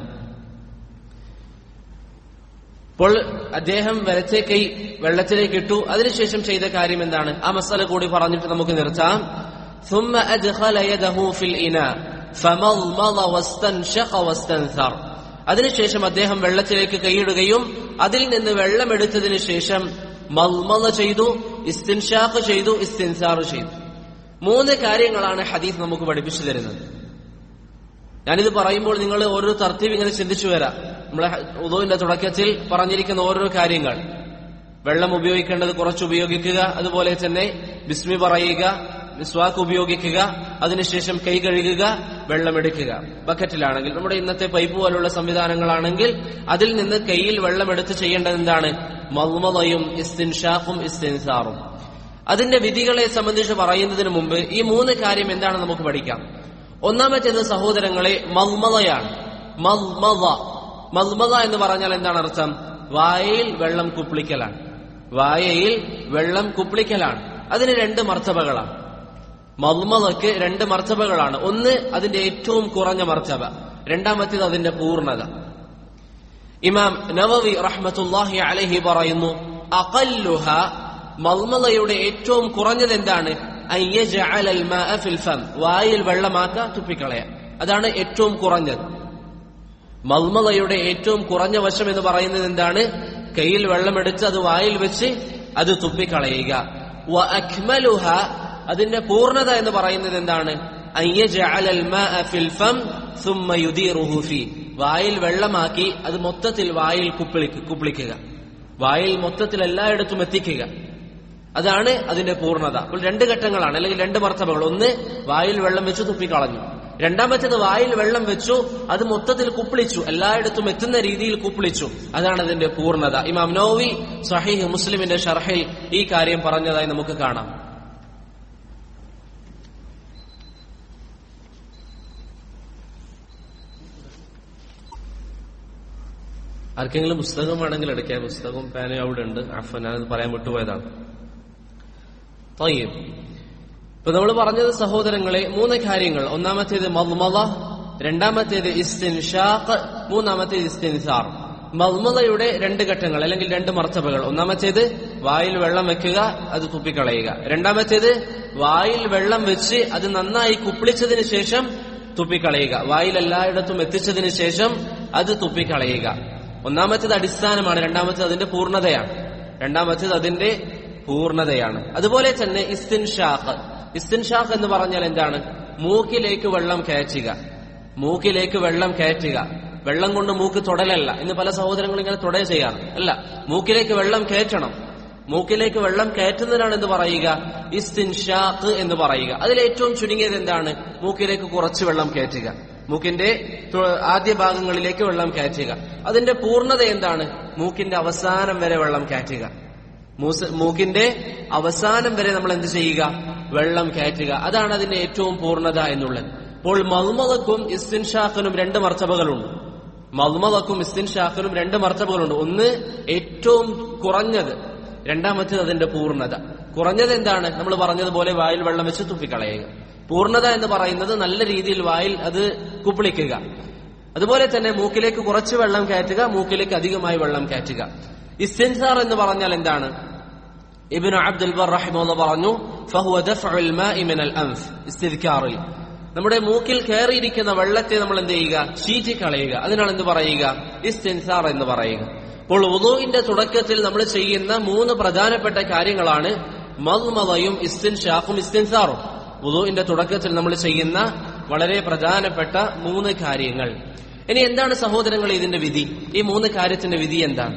അപ്പോൾ അദ്ദേഹം വലത്തെ കൈ വെള്ളത്തിലേക്ക് ഇട്ടു. അതിനുശേഷം ചെയ്ത കാര്യം എന്താണ്? ആ മസല കൂടി പറഞ്ഞിട്ട് നമുക്ക് നിർത്താം. ثم أدخل يده في الإناء فمضمض واستنشق واستنثر. അതിനുശേഷം അദ്ദേഹം വെള്ളത്തിലേക്ക് കൈയിടുകയും അതിൽ നിന്ന് വെള്ളമെടുത്തതിനു ശേഷം മൽമള ചെയ്തു, ഇസ്തിൻഷാഖ് ചെയ്തു, ഇസ്തിൻസാർ ചെയ്തു. 3 കാര്യങ്ങളാണ് ഹദീസ് നമുക്ക് പഠിപ്പിച്ചു തരുന്നത്. ഞാനിത് പറയുമ്പോൾ നിങ്ങൾ ഓരോ തർത്തീബ് ഇങ്ങനെ ചിന്തിച്ചു വരാം. നമ്മളെ വുളൂഇന്റെ തുടക്കത്തിൽ പറഞ്ഞിരിക്കുന്ന ഓരോ കാര്യങ്ങൾ, വെള്ളം ഉപയോഗിക്കേണ്ടത് കുറച്ച് ഉപയോഗിക്കുക, അതുപോലെ തന്നെ ബിസ്മി പറയുക, മിസ്വാക്ക് ഉപയോഗിക്കുക, അതിനുശേഷം കൈ കഴുകുക, വെള്ളമെടുക്കുക. ബക്കറ്റിലാണെങ്കിൽ, നമ്മുടെ ഇന്നത്തെ പൈപ്പ് പോലുള്ള സംവിധാനങ്ങളാണെങ്കിൽ അതിൽ നിന്ന് കൈയിൽ വെള്ളമെടുത്ത് ചെയ്യേണ്ടത് എന്താണ്? മദ്മളയും ഇസ്തിൻഷാഖും ഇസ്തിൻസാറും. അതിന്റെ വിധികളെ സംബന്ധിച്ച് പറയുന്നതിന് മുമ്പ് ഈ 3 കാര്യം എന്താണെന്ന് നമുക്ക് പഠിക്കാം. ഒന്നാമത്തേത് സഹോദരങ്ങളെ മദ്മളയാണ്. മദ്മള എന്ന് പറഞ്ഞാൽ എന്താണ് അർത്ഥം? വായയിൽ വെള്ളം കുപ്പിളിക്കലാണ്. വായയിൽ വെള്ളം കുപ്പിളിക്കലാണ്. അതിന് 2 മർത്തബകളാണ്. മദ്മളക്ക് 2 മർത്തബകളാണ്. ഒന്ന് അതിന്റെ ഏറ്റവും കുറഞ്ഞ മർത്തബ, രണ്ടാമത്തേത് അതിന്റെ പൂർണ്ണത. ഇമാം നവവി റഹ്മത്തുള്ളാഹി അലൈഹി പറയുന്നു, അഖല്ലുഹ, മദ്മളയുടെ ഏറ്റവും കുറഞ്ഞത് എന്താണ്? അയ്യജഅല അൽമാഅ ഫിൽ ഫം, വായിൽ വെള്ളമാക്ക, തുപ്പിക്കളയാ. അതാണ് ഏറ്റവും കുറഞ്ഞത്. മദ്മളയുടെ ഏറ്റവും കുറഞ്ഞ വശം എന്ന് പറയുന്നത് എന്താണ്? കയ്യിൽ വെള്ളമെടുത്ത് അത് വായിൽ വെച്ച് അത് തുപ്പിക്കളയുക. വ അക്മലുഹ, അതിന്റെ പൂർണ്ണത എന്ന് പറയുന്നത് എന്താണ്? അയ്യജഅല അൽമാഅ ഫിൽ ഫം സുമ്മ യുദീറുഹു ഫീ, വായിൽ വെള്ളമാക്കി അത് മൊത്തത്തിൽ വായിൽ കുപ്പിളിക്കുക, വായിൽ മൊത്തത്തിൽ എല്ലായിടത്തും എത്തിക്കുക. അതാണ് അതിന്റെ പൂർണ്ണത. അപ്പോൾ 2 ഘട്ടങ്ങളാണ്, അല്ലെങ്കിൽ 2 മർത്തബകൾ. ഒന്ന് വായിൽ വെള്ളം വെച്ച് തുപ്പിക്കളഞ്ഞു, രണ്ടാമത്തേത് വായിൽ വെള്ളം വെച്ചു അത് മൊത്തത്തിൽ കുപ്പിളിച്ചു, എല്ലായിടത്തും എത്തുന്ന രീതിയിൽ കുപ്പിളിച്ചു. അതാണ് അതിന്റെ പൂർണ്ണത. ഇമാം നവവി സഹീഹ് മുസ്ലിമിന്റെ ഷർഹിൽ ഈ കാര്യം പറഞ്ഞതായി നമുക്ക് കാണാം. ആർക്കെങ്കിലും പുസ്തകം വേണമെങ്കിൽ എടുക്കാം. പുസ്തകവും പേനയും അവിടെ ഉണ്ട്. ഞാനത് പറയാൻ വിട്ടുപോയതാണ്. ഇപ്പൊ നമ്മൾ പറഞ്ഞത് സഹോദരങ്ങളെ 3 കാര്യങ്ങൾ. ഒന്നാമത്തേത് മദ്മദ, രണ്ടാമത്തേത് ഇസ്തിൻഷാഖ്, മൂന്നാമത്തേത് ഇസ്തിൻസാർ. മദ്മദയുടെ 2 ഘട്ടങ്ങൾ അല്ലെങ്കിൽ 2 മർത്തബകൾ. ഒന്നാമത്തേത് വായിൽ വെള്ളം വെക്കുക, അത് തുപ്പിക്കളയുക. രണ്ടാമത്തേത് വായിൽ വെള്ളം വെച്ച് അത് നന്നായി കുപ്പിളിച്ചതിന് ശേഷം തുപ്പിക്കളയുക. വായിൽ എല്ലായിടത്തും എത്തിച്ചതിന് ശേഷം അത് തുപ്പിക്കളയുക. ഒന്നാമത്തേത് അടിസ്ഥാനമാണ്, രണ്ടാമത്തേത് അതിന്റെ പൂർണ്ണതയാണ്. അതുപോലെ തന്നെ ഇസ്തിൻഷാഖ്. ഇസ്തിൻഷാഖ് എന്ന് പറഞ്ഞാൽ എന്താണ്? മൂക്കിലേക്ക് വെള്ളം കയറ്റുക. വെള്ളം കൊണ്ട് മൂക്ക് തൊടലല്ല. ഇന്ന് പല സഹോദരങ്ങളും ഇങ്ങനെ തൊടയ ചെയ്യാറ് അല്ല. മൂക്കിലേക്ക് വെള്ളം കയറ്റണം. മൂക്കിലേക്ക് വെള്ളം കയറ്റുന്നതിനാണ് എന്ത് പറയുക? ഇസ്തിൻഷാഖ് എന്ന് പറയുക. അതിലേറ്റവും ചുരുങ്ങിയത് എന്താണ്? മൂക്കിലേക്ക് കുറച്ച് വെള്ളം കയറ്റുക, മൂക്കിന്റെ ആദ്യ ഭാഗങ്ങളിലേക്ക് വെള്ളം കയറ്റുക. അതിന്റെ പൂർണ്ണത എന്താണ്? മൂക്കിന്റെ അവസാനം വരെ വെള്ളം കയറ്റുക. മൂക്കിന്റെ അവസാനം വരെ നമ്മൾ എന്ത് ചെയ്യുക? വെള്ളം കയറ്റുക. അതാണ് അതിന്റെ ഏറ്റവും പൂർണ്ണത എന്നുള്ളത്. അപ്പോൾ മദ്മദക്കും ഇസ്തിൻഷാഖിനും 2 മർത്തബകളുണ്ട്. ഒന്ന് ഏറ്റവും കുറഞ്ഞത്, രണ്ടാമത്തേത് അതിന്റെ പൂർണ്ണത. കുറഞ്ഞത് എന്താണ്? നമ്മൾ പറഞ്ഞതുപോലെ വായിൽ വെള്ളം വെച്ച് തുപ്പിക്കളയുക. പൂർണ്ണത എന്ന് പറയുന്നത് നല്ല രീതിയിൽ വായിൽ അത് കുപ്പിളിക്കുക. അതുപോലെ തന്നെ മൂക്കിലേക്ക് കുറച്ച് വെള്ളം കയറ്റുക, മൂക്കിലേക്ക് അധികമായി വെള്ളം കയറ്റുക. ഇസ്തിൻസാർ എന്ന് പറഞ്ഞാൽ എന്താണ്? ഇബ്നു അബ്ദുൽ ബർ റഹിമഹുല്ലാഹ് പറഞ്ഞു, ഫഹുവ ദഫഉൽ മാഇ മിനൽ അൻഫ്. ഇസ്തിദ്കാറിൽ നമ്മുടെ മൂക്കിൽ കയറിയിരിക്കുന്ന വെള്ളത്തെ നമ്മൾ എന്ത് ചെയ്യുക? ചീറ്റിക്കളയുക. അതിനാണ് എന്ത് പറയുക? ഇസ്തിൻസാർ എന്ന് പറയുക. അപ്പോൾ വുളൂഇന്റെ തുടക്കത്തിൽ നമ്മൾ ചെയ്യുന്ന 3 പ്രധാനപ്പെട്ട കാര്യങ്ങളാണ് മദ്മദയും ഇസ്തിൻഷാഖും ഇസ്തിൻസാറും. വുളൂഇന്റെ തുടക്കത്തിൽ നമ്മൾ ചെയ്യുന്ന വളരെ പ്രധാനപ്പെട്ട 3 കാര്യങ്ങൾ. ഇനി എന്താണ് സഹോദരങ്ങളെ ഇതിന്റെ വിധി? ഈ 3 കാര്യത്തിന്റെ വിധി എന്താണ്?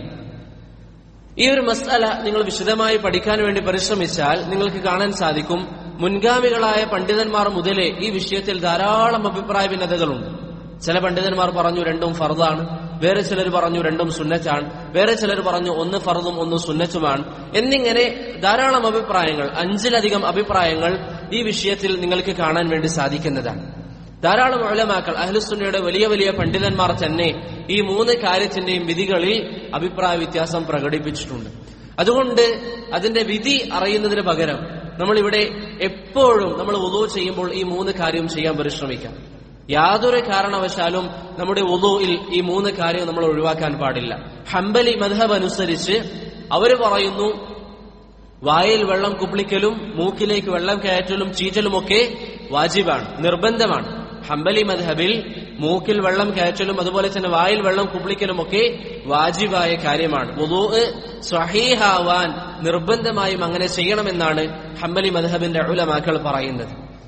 ഈ ഒരു മസ്അല നിങ്ങൾ വിശദമായി പഠിക്കാൻ വേണ്ടി പരിശ്രമിച്ചാൽ നിങ്ങൾക്ക് കാണാൻ സാധിക്കും, മുൻഗാമികളായ പണ്ഡിതന്മാർ മുതലേ ഈ വിഷയത്തിൽ ധാരാളം അഭിപ്രായ ഭിന്നതകളുണ്ട്. ചില പണ്ഡിതന്മാർ പറഞ്ഞു 2ഉം ഫർദാണ്, വേറെ ചിലർ പറഞ്ഞു 2ഉം സുന്നത്താണ്, വേറെ ചിലർ പറഞ്ഞു 1 ഫർദും 1 സുന്നത്തുമാണ്. എന്നിങ്ങനെ ധാരാളം അഭിപ്രായങ്ങൾ, 5ലധികം അഭിപ്രായങ്ങൾ ഈ വിഷയത്തിൽ നിങ്ങൾക്ക് കാണാൻ വേണ്ടി സാധിക്കുന്നതാണ്. ധാരാളം ഉലമാക്കൾ, അഹ്ലുസുന്നയുടെ വലിയ വലിയ പണ്ഡിതന്മാർ തന്നെ ഈ 3 കാര്യത്തിന്റെയും വിധികളിൽ അഭിപ്രായ വ്യത്യാസം പ്രകടിപ്പിച്ചിട്ടുണ്ട്. അതുകൊണ്ട് അതിന്റെ വിധി അറിയുന്നതിന് പകരം നമ്മളിവിടെ എപ്പോഴും നമ്മൾ വുളൂ ചെയ്യുമ്പോൾ ഈ 3 കാര്യം ചെയ്യാൻ പരിശ്രമിക്കാം. യാതൊരു കാരണവശാലും നമ്മുടെ വുളൂഇൽ ഈ 3 കാര്യം നമ്മൾ ഒഴിവാക്കാൻ പാടില്ല. ഹംബലി മദ്ഹബ് അനുസരിച്ച് അവര് പറയുന്നു, വായിൽ വെള്ളം കുപ്പിളിക്കലും മൂക്കിലേക്ക് വെള്ളം കയറ്റലും ചീറ്റലുമൊക്കെ വാജിബാണ്, നിർബന്ധമാണ്. ഹംബലി മദ്ഹബിൽ മൂക്കിൽ വെള്ളം കയറ്റലും അതുപോലെ തന്നെ വായിൽ വെള്ളം കുപ്പിളിക്കലും ഒക്കെ വാജിബായ കാര്യമാണ്. വുളൂഅ് സ്വഹീഹാവാൻ നിർബന്ധമായും അങ്ങനെ ചെയ്യണമെന്നാണ് ഹംബലി മദ്ഹബിന്റെ ഉലമാക്കൾ പറയുന്നത്.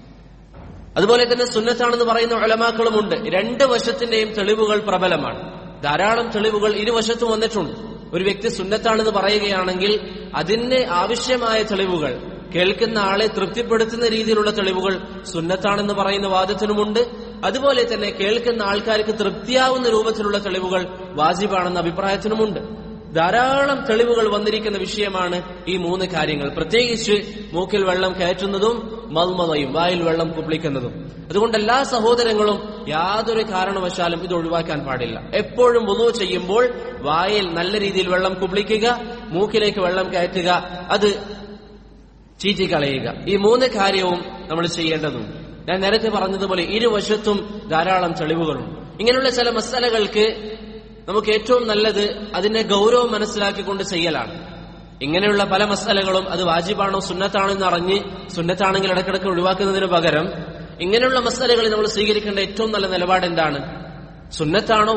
അതുപോലെ തന്നെ സുന്നത്താണെന്ന് പറയുന്ന ഉലമാക്കളുമുണ്ട്. 2 വശത്തിന്റെയും തെളിവുകൾ പ്രബലമാണ്. ധാരാളം തെളിവുകൾ ഇരുവശത്തും വന്നിട്ടുണ്ട്. ഒരു വ്യക്തി സുന്നത്താണെന്ന് പറയുകയാണെങ്കിൽ അതിന് ആവശ്യമായ തെളിവുകൾ, കേൾക്കുന്ന ആളെ തൃപ്തിപ്പെടുത്തുന്ന രീതിയിലുള്ള തെളിവുകൾ സുന്നത്താണെന്ന് പറയുന്ന വാദത്തിനുമുണ്ട്. അതുപോലെ തന്നെ കേൾക്കുന്ന ആൾക്കാർക്ക് തൃപ്തിയാവുന്ന രൂപത്തിലുള്ള തെളിവുകൾ വാജിബാണെന്ന അഭിപ്രായത്തിനുമുണ്ട്. ധാരാളം തെളിവുകൾ വന്നിരിക്കുന്ന വിഷയമാണ് ഈ 3 കാര്യങ്ങൾ, പ്രത്യേകിച്ച് മൂക്കിൽ വെള്ളം കയറ്റുന്നതും മദ്മദയും വായിൽ വെള്ളം കുപ്പിളിക്കുന്നതും. അതുകൊണ്ട് എല്ലാ സഹോദരങ്ങളും യാതൊരു കാരണവശാലും ഇത് ഒഴിവാക്കാൻ പാടില്ല. എപ്പോഴും വുളൂ ചെയ്യുമ്പോൾ വായിൽ നല്ല രീതിയിൽ വെള്ളം കുപ്പിളിക്കുക, മൂക്കിലേക്ക് വെള്ളം കയറ്റുക, അത് ചീറ്റിക്കളയുക. ഈ 3 കാര്യവും നമ്മൾ ചെയ്യേണ്ടതുണ്ട്. ഞാൻ നേരത്തെ പറഞ്ഞതുപോലെ ഇരുവശത്തും ധാരാളം തെളിവുകളുണ്ട്. ഇങ്ങനെയുള്ള ചില മസലകൾക്ക് നമുക്ക് ഏറ്റവും നല്ലത് അതിന്റെ ഗൗരവം മനസ്സിലാക്കിക്കൊണ്ട് ചെയ്യലാണ്. ഇങ്ങനെയുള്ള പല മസലകളും അത് വാജിബാണോ സുന്നത്താണോ എന്ന് അറിഞ്ഞ് സുന്നത്താണെങ്കിൽ ഇടക്കിടക്ക് ഒഴിവാക്കുന്നതിന് പകരം ഇങ്ങനെയുള്ള മസലകളിൽ നമ്മൾ സ്വീകരിക്കേണ്ട ഏറ്റവും നല്ല നിലപാട് എന്താണ്? സുന്നത്താണോ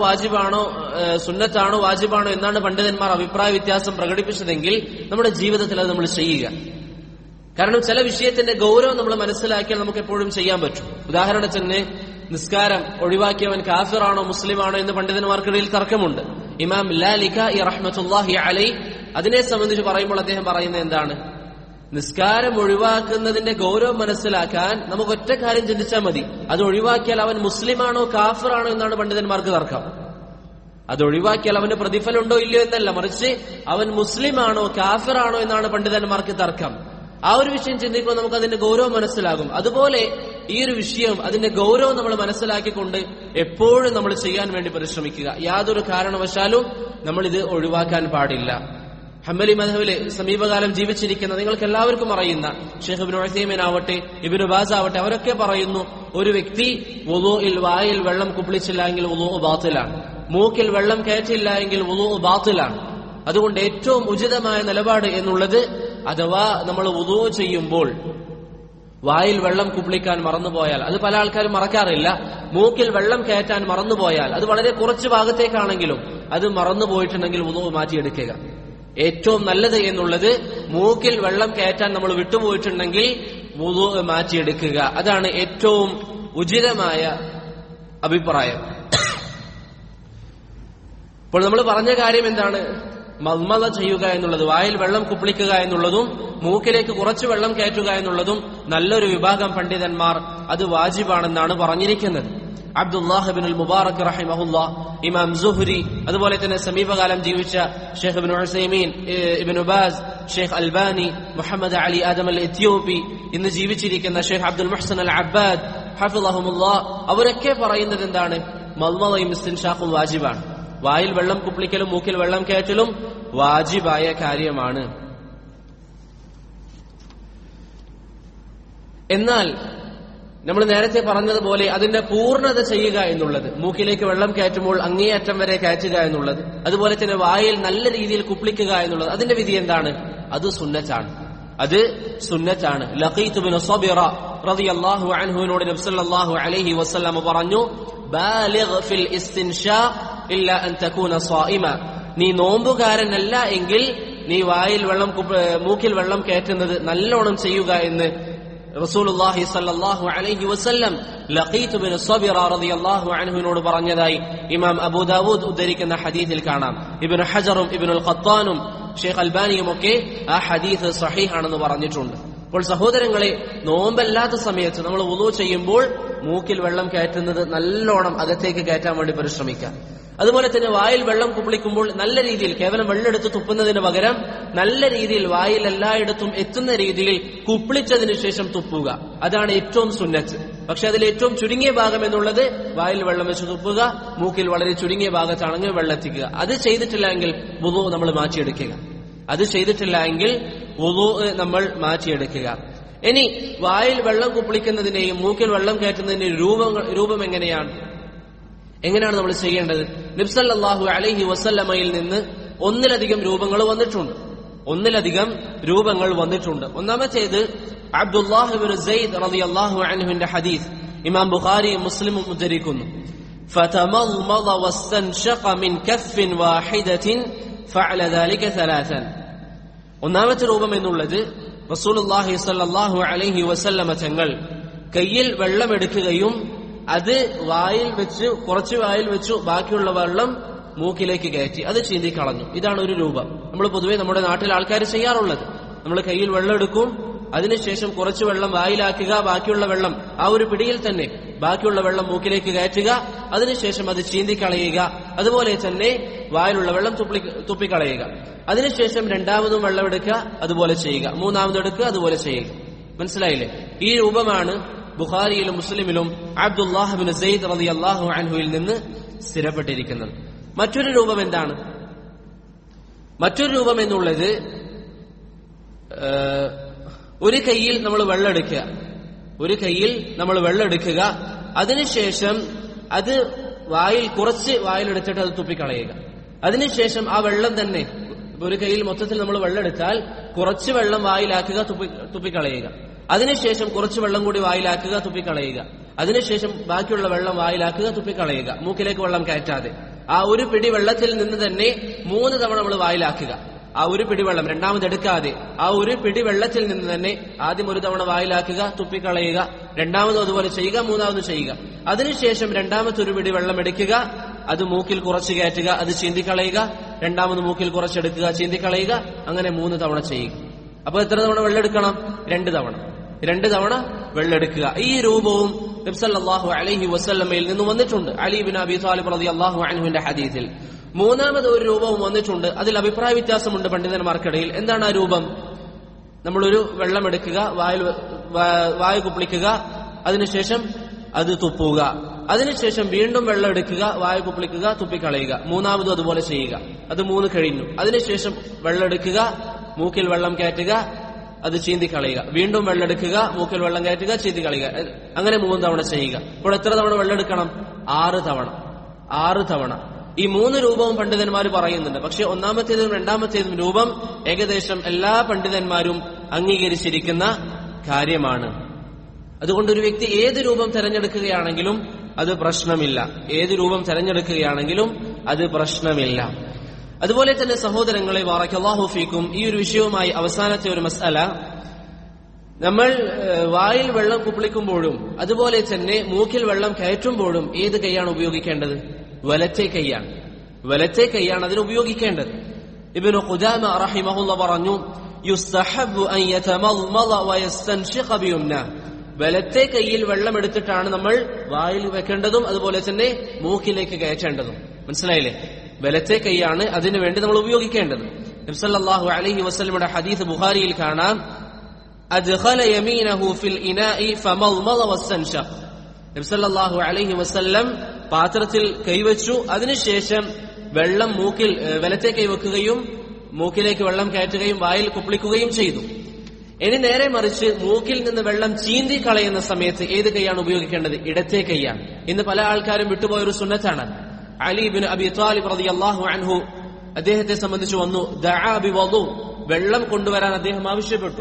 വാജിബാണോ എന്നാണ് പണ്ഡിതന്മാർ അഭിപ്രായ വ്യത്യാസം പ്രകടിപ്പിച്ചതെങ്കിൽ നമ്മുടെ ജീവിതത്തിൽ അത് നമ്മൾ ചെയ്യുക. കാരണം ചില വിഷയത്തിന്റെ ഗൗരവം നമ്മൾ മനസ്സിലാക്കിയാൽ നമുക്ക് എപ്പോഴും ചെയ്യാൻ പറ്റും. ഉദാഹരണത്തിന് നിസ്കാരം ഒഴിവാക്കിയവൻ കാഫിറാണോ മുസ്ലിമാണോ എന്ന് പണ്ഡിതന്മാർക്കിടയിൽ തർക്കമുണ്ട്. ഇമാം ലാലികായി റഹ്മത്തുള്ളാഹി അലൈഹി അതിനെ സംബന്ധിച്ച് പറയുമ്പോൾ അദ്ദേഹം പറയുന്നത് എന്താണ്? നിസ്കാരം ഒഴിവാക്കുന്നതിന്റെ ഗൗരവം മനസ്സിലാക്കാൻ നമുക്ക് ഒറ്റ കാര്യം ചിന്തിച്ചാൽ മതി. അത് ഒഴിവാക്കിയാൽ അവൻ മുസ്ലിമാണോ കാഫിറാണോ എന്നാണ് പണ്ഡിതന്മാർക്ക് തർക്കം. അത് ഒഴിവാക്കിയാൽ അവന് പ്രതിഫലം ഉണ്ടോ ഇല്ലയോ എന്നല്ല, മറിച്ച് അവൻ മുസ്ലിമാണോ കാഫിറാണോ എന്നാണ് പണ്ഡിതന്മാർക്ക് തർക്കം. ആ ഒരു വിഷയം ചിന്തിക്കുമ്പോൾ നമുക്ക് അതിന്റെ ഗൗരവം മനസ്സിലാകും. അതുപോലെ ഈ ഒരു വിഷയം അതിന്റെ ഗൗരവം നമ്മൾ മനസ്സിലാക്കിക്കൊണ്ട് എപ്പോഴും നമ്മൾ ചെയ്യാൻ വേണ്ടി പരിശ്രമിക്കുക. യാതൊരു കാരണവശാലും നമ്മൾ ഇത് ഒഴിവാക്കാൻ പാടില്ല. ഹംബലി മദ്ഹബിലെ സമീപകാലം ജീവിച്ചിരിക്കുന്ന നിങ്ങൾക്ക് എല്ലാവർക്കും അറിയുന്ന ഷെയ്ഖ് ഇബ്നു ഉസൈമീൻ ആവട്ടെ, ഇബ്നു ബാസ് ആവട്ടെ, അവരൊക്കെ പറയുന്നു ഒരു വ്യക്തി വുളൂഇൽ വായിൽ വെള്ളം കുപ്പിളിച്ചില്ല എങ്കിൽ വുളൂഉ ബാത്തിലാണ്, മൂക്കിൽ വെള്ളം കയറ്റില്ല എങ്കിൽ വുളൂഉ ബാത്തിലാണ്. അതുകൊണ്ട് ഏറ്റവും ഉചിതമായ നിലപാട് എന്നുള്ളത്, അഥവാ നമ്മൾ വുളൂ ചെയ്യുമ്പോൾ വായിൽ വെള്ളം കുപ്പിളിക്കാൻ മറന്നുപോയാൽ, അത് പല ആൾക്കാരും മറക്കാറില്ല, മൂക്കിൽ വെള്ളം കയറ്റാൻ മറന്നുപോയാൽ, അത് വളരെ കുറച്ച് ഭാഗത്തേക്കാണെങ്കിലും അത് മറന്നുപോയിട്ടുണ്ടെങ്കിൽ വുളൂ മാറ്റിയെടുക്കുക. ഏറ്റവും നല്ലത് എന്നുള്ളത് മൂക്കിൽ വെള്ളം കയറ്റാൻ നമ്മൾ വിട്ടുപോയിട്ടുണ്ടെങ്കിൽ വുളൂ മാറ്റിയെടുക്കുക. അതാണ് ഏറ്റവും ഉചിതമായ അഭിപ്രായം. ഇപ്പോൾ നമ്മൾ പറഞ്ഞ കാര്യം എന്താണ്? മദ്മദ ചെയ്യുക എന്നുള്ളത്, വായിൽ വെള്ളം കുപ്പിളിക്കുക എന്നുള്ളതും മൂക്കിലേക്ക് കുറച്ച് വെള്ളം കയറ്റുക എന്നുള്ളതും നല്ലൊരു വിഭാഗം പണ്ഡിതന്മാർ അത് വാജിബാണെന്നാണ് പറഞ്ഞിരിക്കുന്നത്. അബ്ദുല്ലാഹ് ഇബ്നുൽ മുബാറക് റഹിമഹുല്ലാഹ്, ഇമാം സുഹ്രി, അതുപോലെ തന്നെ സമീപകാലം ജീവിച്ച Sheikh Ibn Uthaymeen, Ibn Baz, Sheikh Albani, Muhammad Ali Adam al Ethiopi, ഇന്ന് ജീവിച്ചിരിക്കുന്ന ഷെയ്ഖ് അബ്ദുൽ മുഹ്സൻ അൽ അബ്ബാദ് ഹഫിളഹുമുല്ലാഹ്, അവരൊക്കെ പറയുന്നത് എന്താണ്? മദ്മദയും ഇസ്തിൻഷാഖും വാജിബാണ്. വായിൽ വെള്ളം കുപ്പിളിക്കലും മൂക്കിൽ വെള്ളം കയറ്റലും വാജിബായ കാര്യമാണ്. എന്നാൽ നമ്മൾ നേരത്തെ പറഞ്ഞതുപോലെ അതിന്റെ പൂർണ്ണത ചെയ്യുക എന്നുള്ളത്, മൂക്കിലേക്ക് വെള്ളം കയറ്റുമ്പോൾ അങ്ങേയറ്റം വരെ കയറ്റുക എന്നുള്ളത്, അതുപോലെ തന്നെ വായിൽ നല്ല രീതിയിൽ കുപ്പിളിക്കുക എന്നുള്ളത്, അതിന്റെ വിധി എന്താണ്? അത് സുന്നത്താണ്. അത് സുന്നത്താണ്. ലഖീത്ത് ബിൻ സബിറ റളിയല്ലാഹു അൻഹുവിനോട് നബി സല്ലല്ലാഹു അലൈഹി വസല്ലം പറഞ്ഞു, ബാലിഗ് ഫിൽ ഇസ്തിൻഷാഖ് ഇല്ല അൻ തകൂന സായിമ. നീ നോമ്പുകാരനല്ല എങ്കിൽ നീ വായിൽ വെള്ളം മൂക്കിൽ വെള്ളം കയറ്റുന്നത് നല്ലോണം ചെയ്യുക എന്ന് റസൂലുള്ളാഹി സ്വല്ലല്ലാഹു അലൈഹി വസല്ലം ലഖീത്ത് ബിൻ സബിറ റളിയല്ലാഹു അൻഹുവിനോട് പറഞ്ഞതായി ഇമാം അബൂ ദാവൂദ് ഉദ്ധരിക്കുന്ന ഹദീസിൽ കാണാം. ഇബ്നു ഹജറും ഇബ്നുൽ ഖത്താനും ഷെയ്ഖ് അൽബാനിയും ഒക്കെ ആ ഹദീസ് സഹീഹാണെന്ന് പറഞ്ഞിട്ടുണ്ട്. അപ്പോൾ സഹോദരങ്ങളെ, നോമ്പല്ലാത്ത സമയത്ത് നമ്മൾ വുളൂ ചെയ്യുമ്പോൾ മൂക്കിൽ വെള്ളം കയറ്റുന്നത് നല്ലോണം അകത്തേക്ക് കയറ്റാൻ വേണ്ടി പരിശ്രമിക്കാം. അതുപോലെ തന്നെ വായിൽ വെള്ളം കുപ്പിളിക്കുമ്പോൾ നല്ല രീതിയിൽ, കേവലം വെള്ളമെടുത്ത് തുപ്പുന്നതിന് പകരം നല്ല രീതിയിൽ വായിൽ എല്ലായിടത്തും എത്തുന്ന രീതിയിൽ കുപ്പിളിച്ചതിന് ശേഷം തുപ്പുക. അതാണ് ഏറ്റവും സുന്നത്ത്. പക്ഷെ അതിൽ ഏറ്റവും ചുരുങ്ങിയ ഭാഗം എന്നുള്ളത് വായിൽ വെള്ളം വെച്ച് തുപ്പുക, മൂക്കിൽ വളരെ ചുരുങ്ങിയ ഭാഗത്താണെങ്കിൽ വെള്ളെത്തിക്കുക. അത് ചെയ്തിട്ടില്ല എങ്കിൽ വുളൂ നമ്മൾ മാറ്റിയെടുക്കുക. അത് ചെയ്തിട്ടില്ല എങ്കിൽ വുളൂ നമ്മൾ മാറ്റിയെടുക്കുക. ഇനി വായിൽ വെള്ളം കുപ്പിളിക്കുന്നതിന്റെയും മൂക്കിൽ വെള്ളം കയറ്റുന്നതിന്റെയും രൂപം എങ്ങനെയാണ് നമ്മൾ ചെയ്യേണ്ടത്? നബി സല്ലല്ലാഹു അലൈഹി വസല്ലമയിൽ നിന്ന് ഒന്നിലധികം രൂപങ്ങൾ വന്നിട്ടുണ്ട്. ഒന്നാമത്തേത് അബ്ദുല്ലാഹ് ഇബ്നു സയ്യിദ് റളിയല്ലാഹു അൻഹുവിന്റെ ഹദീസ് ഇമാം ബുഖാരി മുസ്ലിമും ഉദ്ധരിക്കുന്നു. ഫതമദ്മദ വസ്തൻഷഖ മിൻ കഫ്ഫിൻ വാഹിദത്തിൻ ഫഅല ദാലിക സലാസൻ. ഒന്നാമത്തെ രൂപം എന്നുള്ളത് റസൂലുള്ളാഹി സ്വല്ലല്ലാഹു അലൈഹി വസല്ലമ തങ്ങൾ കയ്യിൽ വെള്ളമെടുക്കുകയും അത് കുറച്ച് വായിൽ വെച്ചു ബാക്കിയുള്ള വെള്ളം മൂക്കിലേക്ക് കയറ്റി അത് ചീന്തിക്കളഞ്ഞു. ഇതാണ് ഒരു രൂപം. നമ്മൾ പൊതുവെ നമ്മുടെ നാട്ടിൽ ആൾക്കാർ ചെയ്യാറുള്ളത്. നമ്മൾ കയ്യിൽ വെള്ളം എടുക്കും, അതിനുശേഷം കുറച്ച് വെള്ളം വായിലാക്കുക, ബാക്കിയുള്ള വെള്ളം ആ ഒരു പിടിയിൽ തന്നെ ബാക്കിയുള്ള വെള്ളം മൂക്കിലേക്ക് കയറ്റുക, അതിനുശേഷം അത് ചീന്തിക്കളയുക. അതുപോലെ തന്നെ വായിലുള്ള വെള്ളം തുപ്പിക്കളയുക. അതിനുശേഷം രണ്ടാമതും വെള്ളം എടുക്കുക, അതുപോലെ ചെയ്യുക. മൂന്നാമതും എടുക്കുക, അതുപോലെ ചെയ്യുക. മനസ്സിലായില്ലേ? ഈ രൂപമാണ് ബുഖാരിയിലും മുസ്ലിമിലും അബ്ദുല്ലാഹ് ഇബ്നു സയ്യിദ് റളിയല്ലാഹു അൻഹുവിൽ നിന്ന് സ്ഥിരപ്പെട്ടിരിക്കുന്നത്. മറ്റൊരു രൂപം എന്താണ്? മറ്റൊരു രൂപം എന്നുള്ളത് ഒരു കൈയിൽ നമ്മൾ വെള്ളം എടുക്കുക, അതിനുശേഷം അത് കുറച്ച് വായിലെടുത്തിട്ട് അത് തുപ്പിക്കളയുക. അതിനുശേഷം ആ വെള്ളം തന്നെ, ഒരു കൈയിൽ മൊത്തത്തിൽ നമ്മൾ വെള്ളം എടുത്താൽ കുറച്ച് വെള്ളം വായിലാക്കുക, തുപ്പിക്കളയുക. അതിനുശേഷം കുറച്ച് വെള്ളം കൂടി വായിലാക്കുക, തുപ്പിക്കളയുക. അതിനുശേഷം ബാക്കിയുള്ള വെള്ളം വായിലാക്കുക, തുപ്പിക്കളയുക, മൂക്കിലേക്ക് വെള്ളം കയറ്റാതെ. ആ ഒരു പിടി വെള്ളത്തിൽ നിന്ന് തന്നെ 3 തവണ നമ്മൾ വായിലാക്കുക. ആ ഒരു പിടി വെള്ളം രണ്ടാമത് എടുക്കാതെ ആ ഒരു പിടി വെള്ളത്തിൽ നിന്ന് തന്നെ ആദ്യം ഒരു തവണ വായിലാക്കുക, തുപ്പിക്കളയുക, രണ്ടാമതും അതുപോലെ ചെയ്യുക, മൂന്നാമതും ചെയ്യുക. അതിനുശേഷം രണ്ടാമത്തെ ഒരു പിടി വെള്ളം എടുക്കുക, അത് മൂക്കിൽ കുറച്ച് കയറ്റുക, അത് ചീന്തിക്കളയുക, രണ്ടാമത് മൂക്കിൽ കുറച്ചെടുക്കുക, ചീന്തിക്കളയുക, അങ്ങനെ 3 തവണ ചെയ്യുക. അപ്പൊ എത്ര തവണ വെള്ളം എടുക്കണം? 2 തവണ വെള്ളെടുക്കുക. ഈ രൂപവും നബി സല്ലല്ലാഹു അലൈഹി വസല്ലമയിൽ നിന്ന് വന്നിട്ടുണ്ട്. അലി ബിൻ അബി ത്വാലിബ് റളിയല്ലാഹു അൻഹുവിന്റെ ഹദീസിൽ മൂന്നാമത് ഒരു രൂപവും വന്നിട്ടുണ്ട്. അതിൽ അഭിപ്രായ വ്യത്യാസമുണ്ട് പണ്ഡിതന്മാർക്കിടയിൽ. എന്താണ് ആ രൂപം? നമ്മളൊരു വെള്ളം എടുക്കുക, വായ കുപ്പിളിക്കുക, അതിനുശേഷം അത് തുപ്പുക. അതിനുശേഷം വീണ്ടും വെള്ളം എടുക്കുക, വായ കുപ്പിളിക്കുക, തുപ്പിക്കളയുക. മൂന്നാമതും അതുപോലെ ചെയ്യുക. അത് 3 കഴിഞ്ഞു. അതിനുശേഷം വെള്ളം എടുക്കുക, മൂക്കിൽ വെള്ളം കയറ്റുക, അത് ചീന്തിക്കളയുക. വീണ്ടും വെള്ളം എടുക്കുക, മൂക്കിൽ വെള്ളം കയറ്റുക, ചീന്തിക്കളയുക. അങ്ങനെ 3 തവണ ചെയ്യുക. ഇപ്പോൾ എത്ര തവണ വെള്ളം എടുക്കണം? 6 തവണ. 6 തവണ. ഈ 3 രൂപവും പണ്ഡിതന്മാർ പറയുന്നുണ്ട്. പക്ഷെ ഒന്നാമത്തേതും രണ്ടാമത്തേതും രൂപം ഏകദേശം എല്ലാ പണ്ഡിതന്മാരും അംഗീകരിച്ചിരിക്കുന്ന കാര്യമാണ്. അതുകൊണ്ട് ഒരു വ്യക്തി ഏത് രൂപം തെരഞ്ഞെടുക്കുകയാണെങ്കിലും അത് പ്രശ്നമില്ല. ഏത് രൂപം തെരഞ്ഞെടുക്കുകയാണെങ്കിലും അത് പ്രശ്നമില്ല. അതുപോലെ തന്നെ സഹോദരങ്ങളെ, ബാറക്കല്ലാഹു ഫീക്കും, ഈ ഒരു വിഷയവുമായി അവസാനത്തെ ഒരു മസ്അല, നമ്മൾ വായിൽ വെള്ളം കുപ്പിളിക്കുമ്പോഴും അതുപോലെ തന്നെ മൂക്കിൽ വെള്ളം കയറ്റുമ്പോഴും ഏത് കൈയാണ് ഉപയോഗിക്കേണ്ടത്? വലത്തെ കൈയാണ്. വലത്തെ കൈയാണ് അതിന് ഉപയോഗിക്കേണ്ടത്. ഇബ്നു ഖുദാമ റഹിമഹുല്ലാ പറഞ്ഞു, യുസ്തഹബ്ബു അൻ യതമൽമള വയസ്തൻഷിഖ ബിയുംനാ. വലത്തെ കൈയിൽ വെള്ളം എടുത്തിട്ടാണ് നമ്മൾ വായിൽ വെക്കേണ്ടതും അതുപോലെ തന്നെ മൂക്കിലേക്ക് കയറ്റേണ്ടതും. മനസ്സിലായില്ലേ? വലത്തെ കൈയാണ് അതിനു വേണ്ടി നമ്മൾ ഉപയോഗിക്കേണ്ടത്. നബി സല്ലല്ലാഹു അലൈഹി വസല്ലമയുടെ ഹദീസ് ബുഖാരിയിൽ കാണാം, അദ്ഖല യമീനഹു ഫിൽ ഇനാഇ ഫമൽമള വസ്തൻഷഖ. നബി സല്ലല്ലാഹു അലൈഹി വസല്ലം പാത്രത്തിൽ കൈവച്ചു, അതിനുശേഷം വെള്ളം മൂക്കിൽ വലത്തെ കൈവെക്കുകയും മൂക്കിലേക്ക് വെള്ളം കയറ്റുകയും വായിൽ കുപ്പിളിക്കുകയും ചെയ്തു. ഇനി നേരെ മറിച്ച് മൂക്കിൽ നിന്ന് വെള്ളം ചീന്തി കളയുന്ന സമയത്ത് ഏത് കൈയാണ് ഉപയോഗിക്കേണ്ടത്? ഇടത്തെ കൈയാണ്. ഇന്ന് പല ആൾക്കാരും വിട്ടുപോയൊരു സുന്നത്താണ്. അലി ഇബ്നു അബി ത്വാലിബ് റളിയല്ലാഹു അൻഹു അദ്ദേഹത്തെ സംബന്ധിച്ച് വന്നു, ദഅ ബിവളു, വെള്ളം കൊണ്ടുവരാൻ അദ്ദേഹം ആവശ്യപ്പെട്ടു.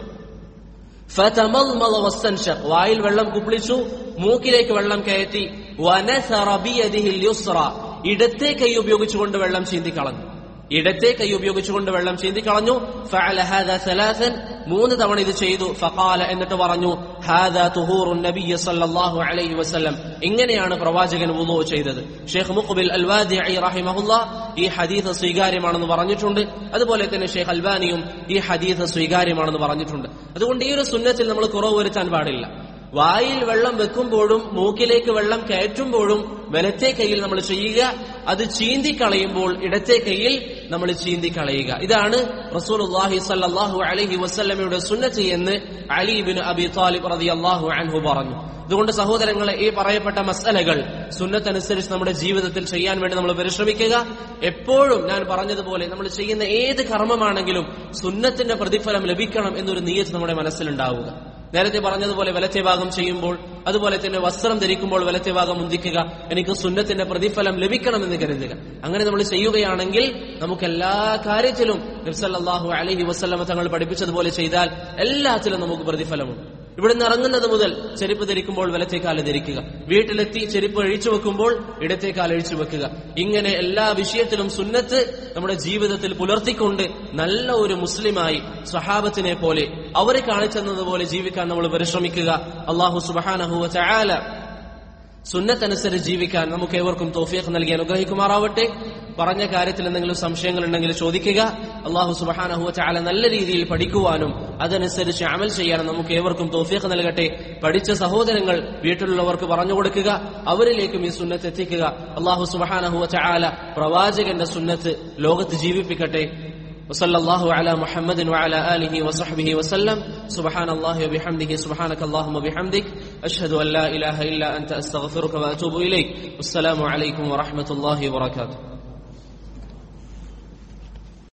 ഫതമൽമള വസ്തൻഷഖ, വായിൽ വെള്ളം കുപ്പിളിച്ചു, മൂക്കിലേക്ക് വെള്ളം കയറ്റി, വനസറ ബിയദിഹിൽ യുസ്റ, ഇടത്തെ കൈ ഉപയോഗിച്ചുകൊണ്ട് വെള്ളം ചീന്തി കളഞ്ഞു. ഇടത്തെ കൈ ഉപയോഗിച്ചുകൊണ്ട് വെള്ളം ചീന്തി കളഞ്ഞു. ഫഅല ഹാദാ സലാസൻ, 3 തവണ ഇത് ചെയ്തു. ഫഖാല, എന്നിട്ട് പറഞ്ഞു, ഹാദാ തുഹൂറുൻ നബിയ്യ സല്ലല്ലാഹു അലൈഹി വസല്ലം, ഇങ്ങനെയാണ് പ്രവാചകൻ വുളൂ ചെയ്തത്. ഷെയ്ഖ് മുഖ്ബിൽ അൽവാദിഇ റഹിമഹുല്ലാ ഈ ഹദീസ് സ്വീകാര്യമാണെന്ന് പറഞ്ഞിട്ടുണ്ട്. അതുപോലെ തന്നെ ഷെയ്ഖ് അൽബാനിയും ഈ ഹദീസ് സ്വീകാര്യമാണെന്ന് പറഞ്ഞിട്ടുണ്ട്. അതുകൊണ്ട് ഈ ഒരു സുന്നത്തിൽ നമ്മൾ കുറവ് വരുത്താൻ പാടില്ല. വായിൽ വെള്ളം വെക്കുമ്പോഴും മൂക്കിലേക്ക് വെള്ളം കയറ്റുമ്പോഴും വലത്തെ കൈയിൽ നമ്മൾ ചെയ്യുക, അത് ചീന്തിക്കളയുമ്പോൾ ഇടത്തെ കൈയിൽ നമ്മൾ ചീന്തിക്കളയുക. ഇതാണ് റസൂലുള്ളാഹി സ്വല്ലല്ലാഹു അലൈഹി വസല്ലമയുടെ സുന്നത്ത് എന്ന് അലി ഇബ്നു അബി ത്വാലിബ് റളിയല്ലാഹു അൻഹു പറഞ്ഞു. അതുകൊണ്ട് സഹോദരങ്ങളെ, ഈ പറയപ്പെട്ട മസ്അലകൾ സുന്നത്തനുസരിച്ച് നമ്മുടെ ജീവിതത്തിൽ ചെയ്യാൻ വേണ്ടി നമ്മൾ പരിശ്രമിക്കുക. എപ്പോഴും ഞാൻ പറഞ്ഞതുപോലെ നമ്മൾ ചെയ്യുന്ന ഏത് കർമ്മമാണെങ്കിലും സുന്നത്തിന്റെ പ്രതിഫലം ലഭിക്കണം എന്നൊരു നിയ്യത്ത് നമ്മുടെ മനസ്സിലുണ്ടാവുക. നേരത്തെ പറഞ്ഞതുപോലെ വലത്തെ ഭാഗം ചെയ്യുമ്പോൾ, അതുപോലെ തന്നെ വസ്ത്രം ധരിക്കുമ്പോൾ വലത്തെ ഭാഗം മുന്തിക്കുക, എനിക്ക് സുന്നത്തിന്റെ പ്രതിഫലം ലഭിക്കണമെന്ന് കരുതുക. അങ്ങനെ നമ്മൾ ചെയ്യുകയാണെങ്കിൽ നമുക്ക് എല്ലാ കാര്യത്തിലും നബി സല്ലല്ലാഹു അലൈഹി വസല്ലമ തങ്ങൾ പഠിപ്പിച്ചതുപോലെ ചെയ്താൽ എല്ലാത്തിലും നമുക്ക് പ്രതിഫലമുണ്ട്. ഇവിടുന്ന് ഇറങ്ങുന്നത് മുതൽ ചെരുപ്പ് ധരിക്കുമ്പോൾ വലത്തെ കാല് ധരിക്കുക, വീട്ടിലെത്തി ചെരുപ്പ് അഴിച്ചു വെക്കുമ്പോൾ ഇടത്തെ കാല് അഴിച്ചു വെക്കുക. ഇങ്ങനെ എല്ലാ വിഷയത്തിലും സുന്നത്ത് നമ്മുടെ ജീവിതത്തിൽ പുലർത്തിക്കൊണ്ട് നല്ല ഒരു മുസ്ലിമായി സ്വഹാബത്തിനെ പോലെ അവരെ കാണിച്ചെന്നതുപോലെ ജീവിക്കാൻ നമ്മൾ പരിശ്രമിക്കുക. അല്ലാഹു സുബ്ഹാനഹു വ തആല സുന്നത്തനുസരിച്ച് ജീവിക്കാൻ നമുക്ക് ഏവർക്കും തൗഫീഖ് നൽകി അനുഗ്രഹിക്കുമാറാവട്ടെ. പറഞ്ഞ കാര്യത്തിൽ എന്തെങ്കിലും സംശയങ്ങൾ ഉണ്ടെങ്കിൽ ചോദിക്കുക. അല്ലാഹു സുബ്ഹാനഹു വ തആല നല്ല രീതിയിൽ പഠിക്കുവാനും അതനുസരിച്ച് അമൽ ചെയ്യാനും നമുക്ക് ഏവർക്കും തൗഫീഖ് നൽകട്ടെ. പഠിച്ച സഹോദരങ്ങൾ വീട്ടിലുള്ളവർക്ക് പറഞ്ഞു കൊടുക്കുക, അവരിലേക്കും ഈ സുന്നത്ത് എത്തിക്കുക. അല്ലാഹു സുബ്ഹാനഹു വ തആല പ്രവാചകന്റെ സുന്നത്ത് ലോകത്ത് ജീവിപ്പിക്കട്ടെ. وصلى الله على محمد وعلى آله وصحبه وسلم. سبحان الله وبحمده، سبحانك اللهم وبحمدك، أشهد أن لا إله إلا أنت، أستغفرك وأتوب إليك. والسلام عليكم ورحمة الله وبركاته.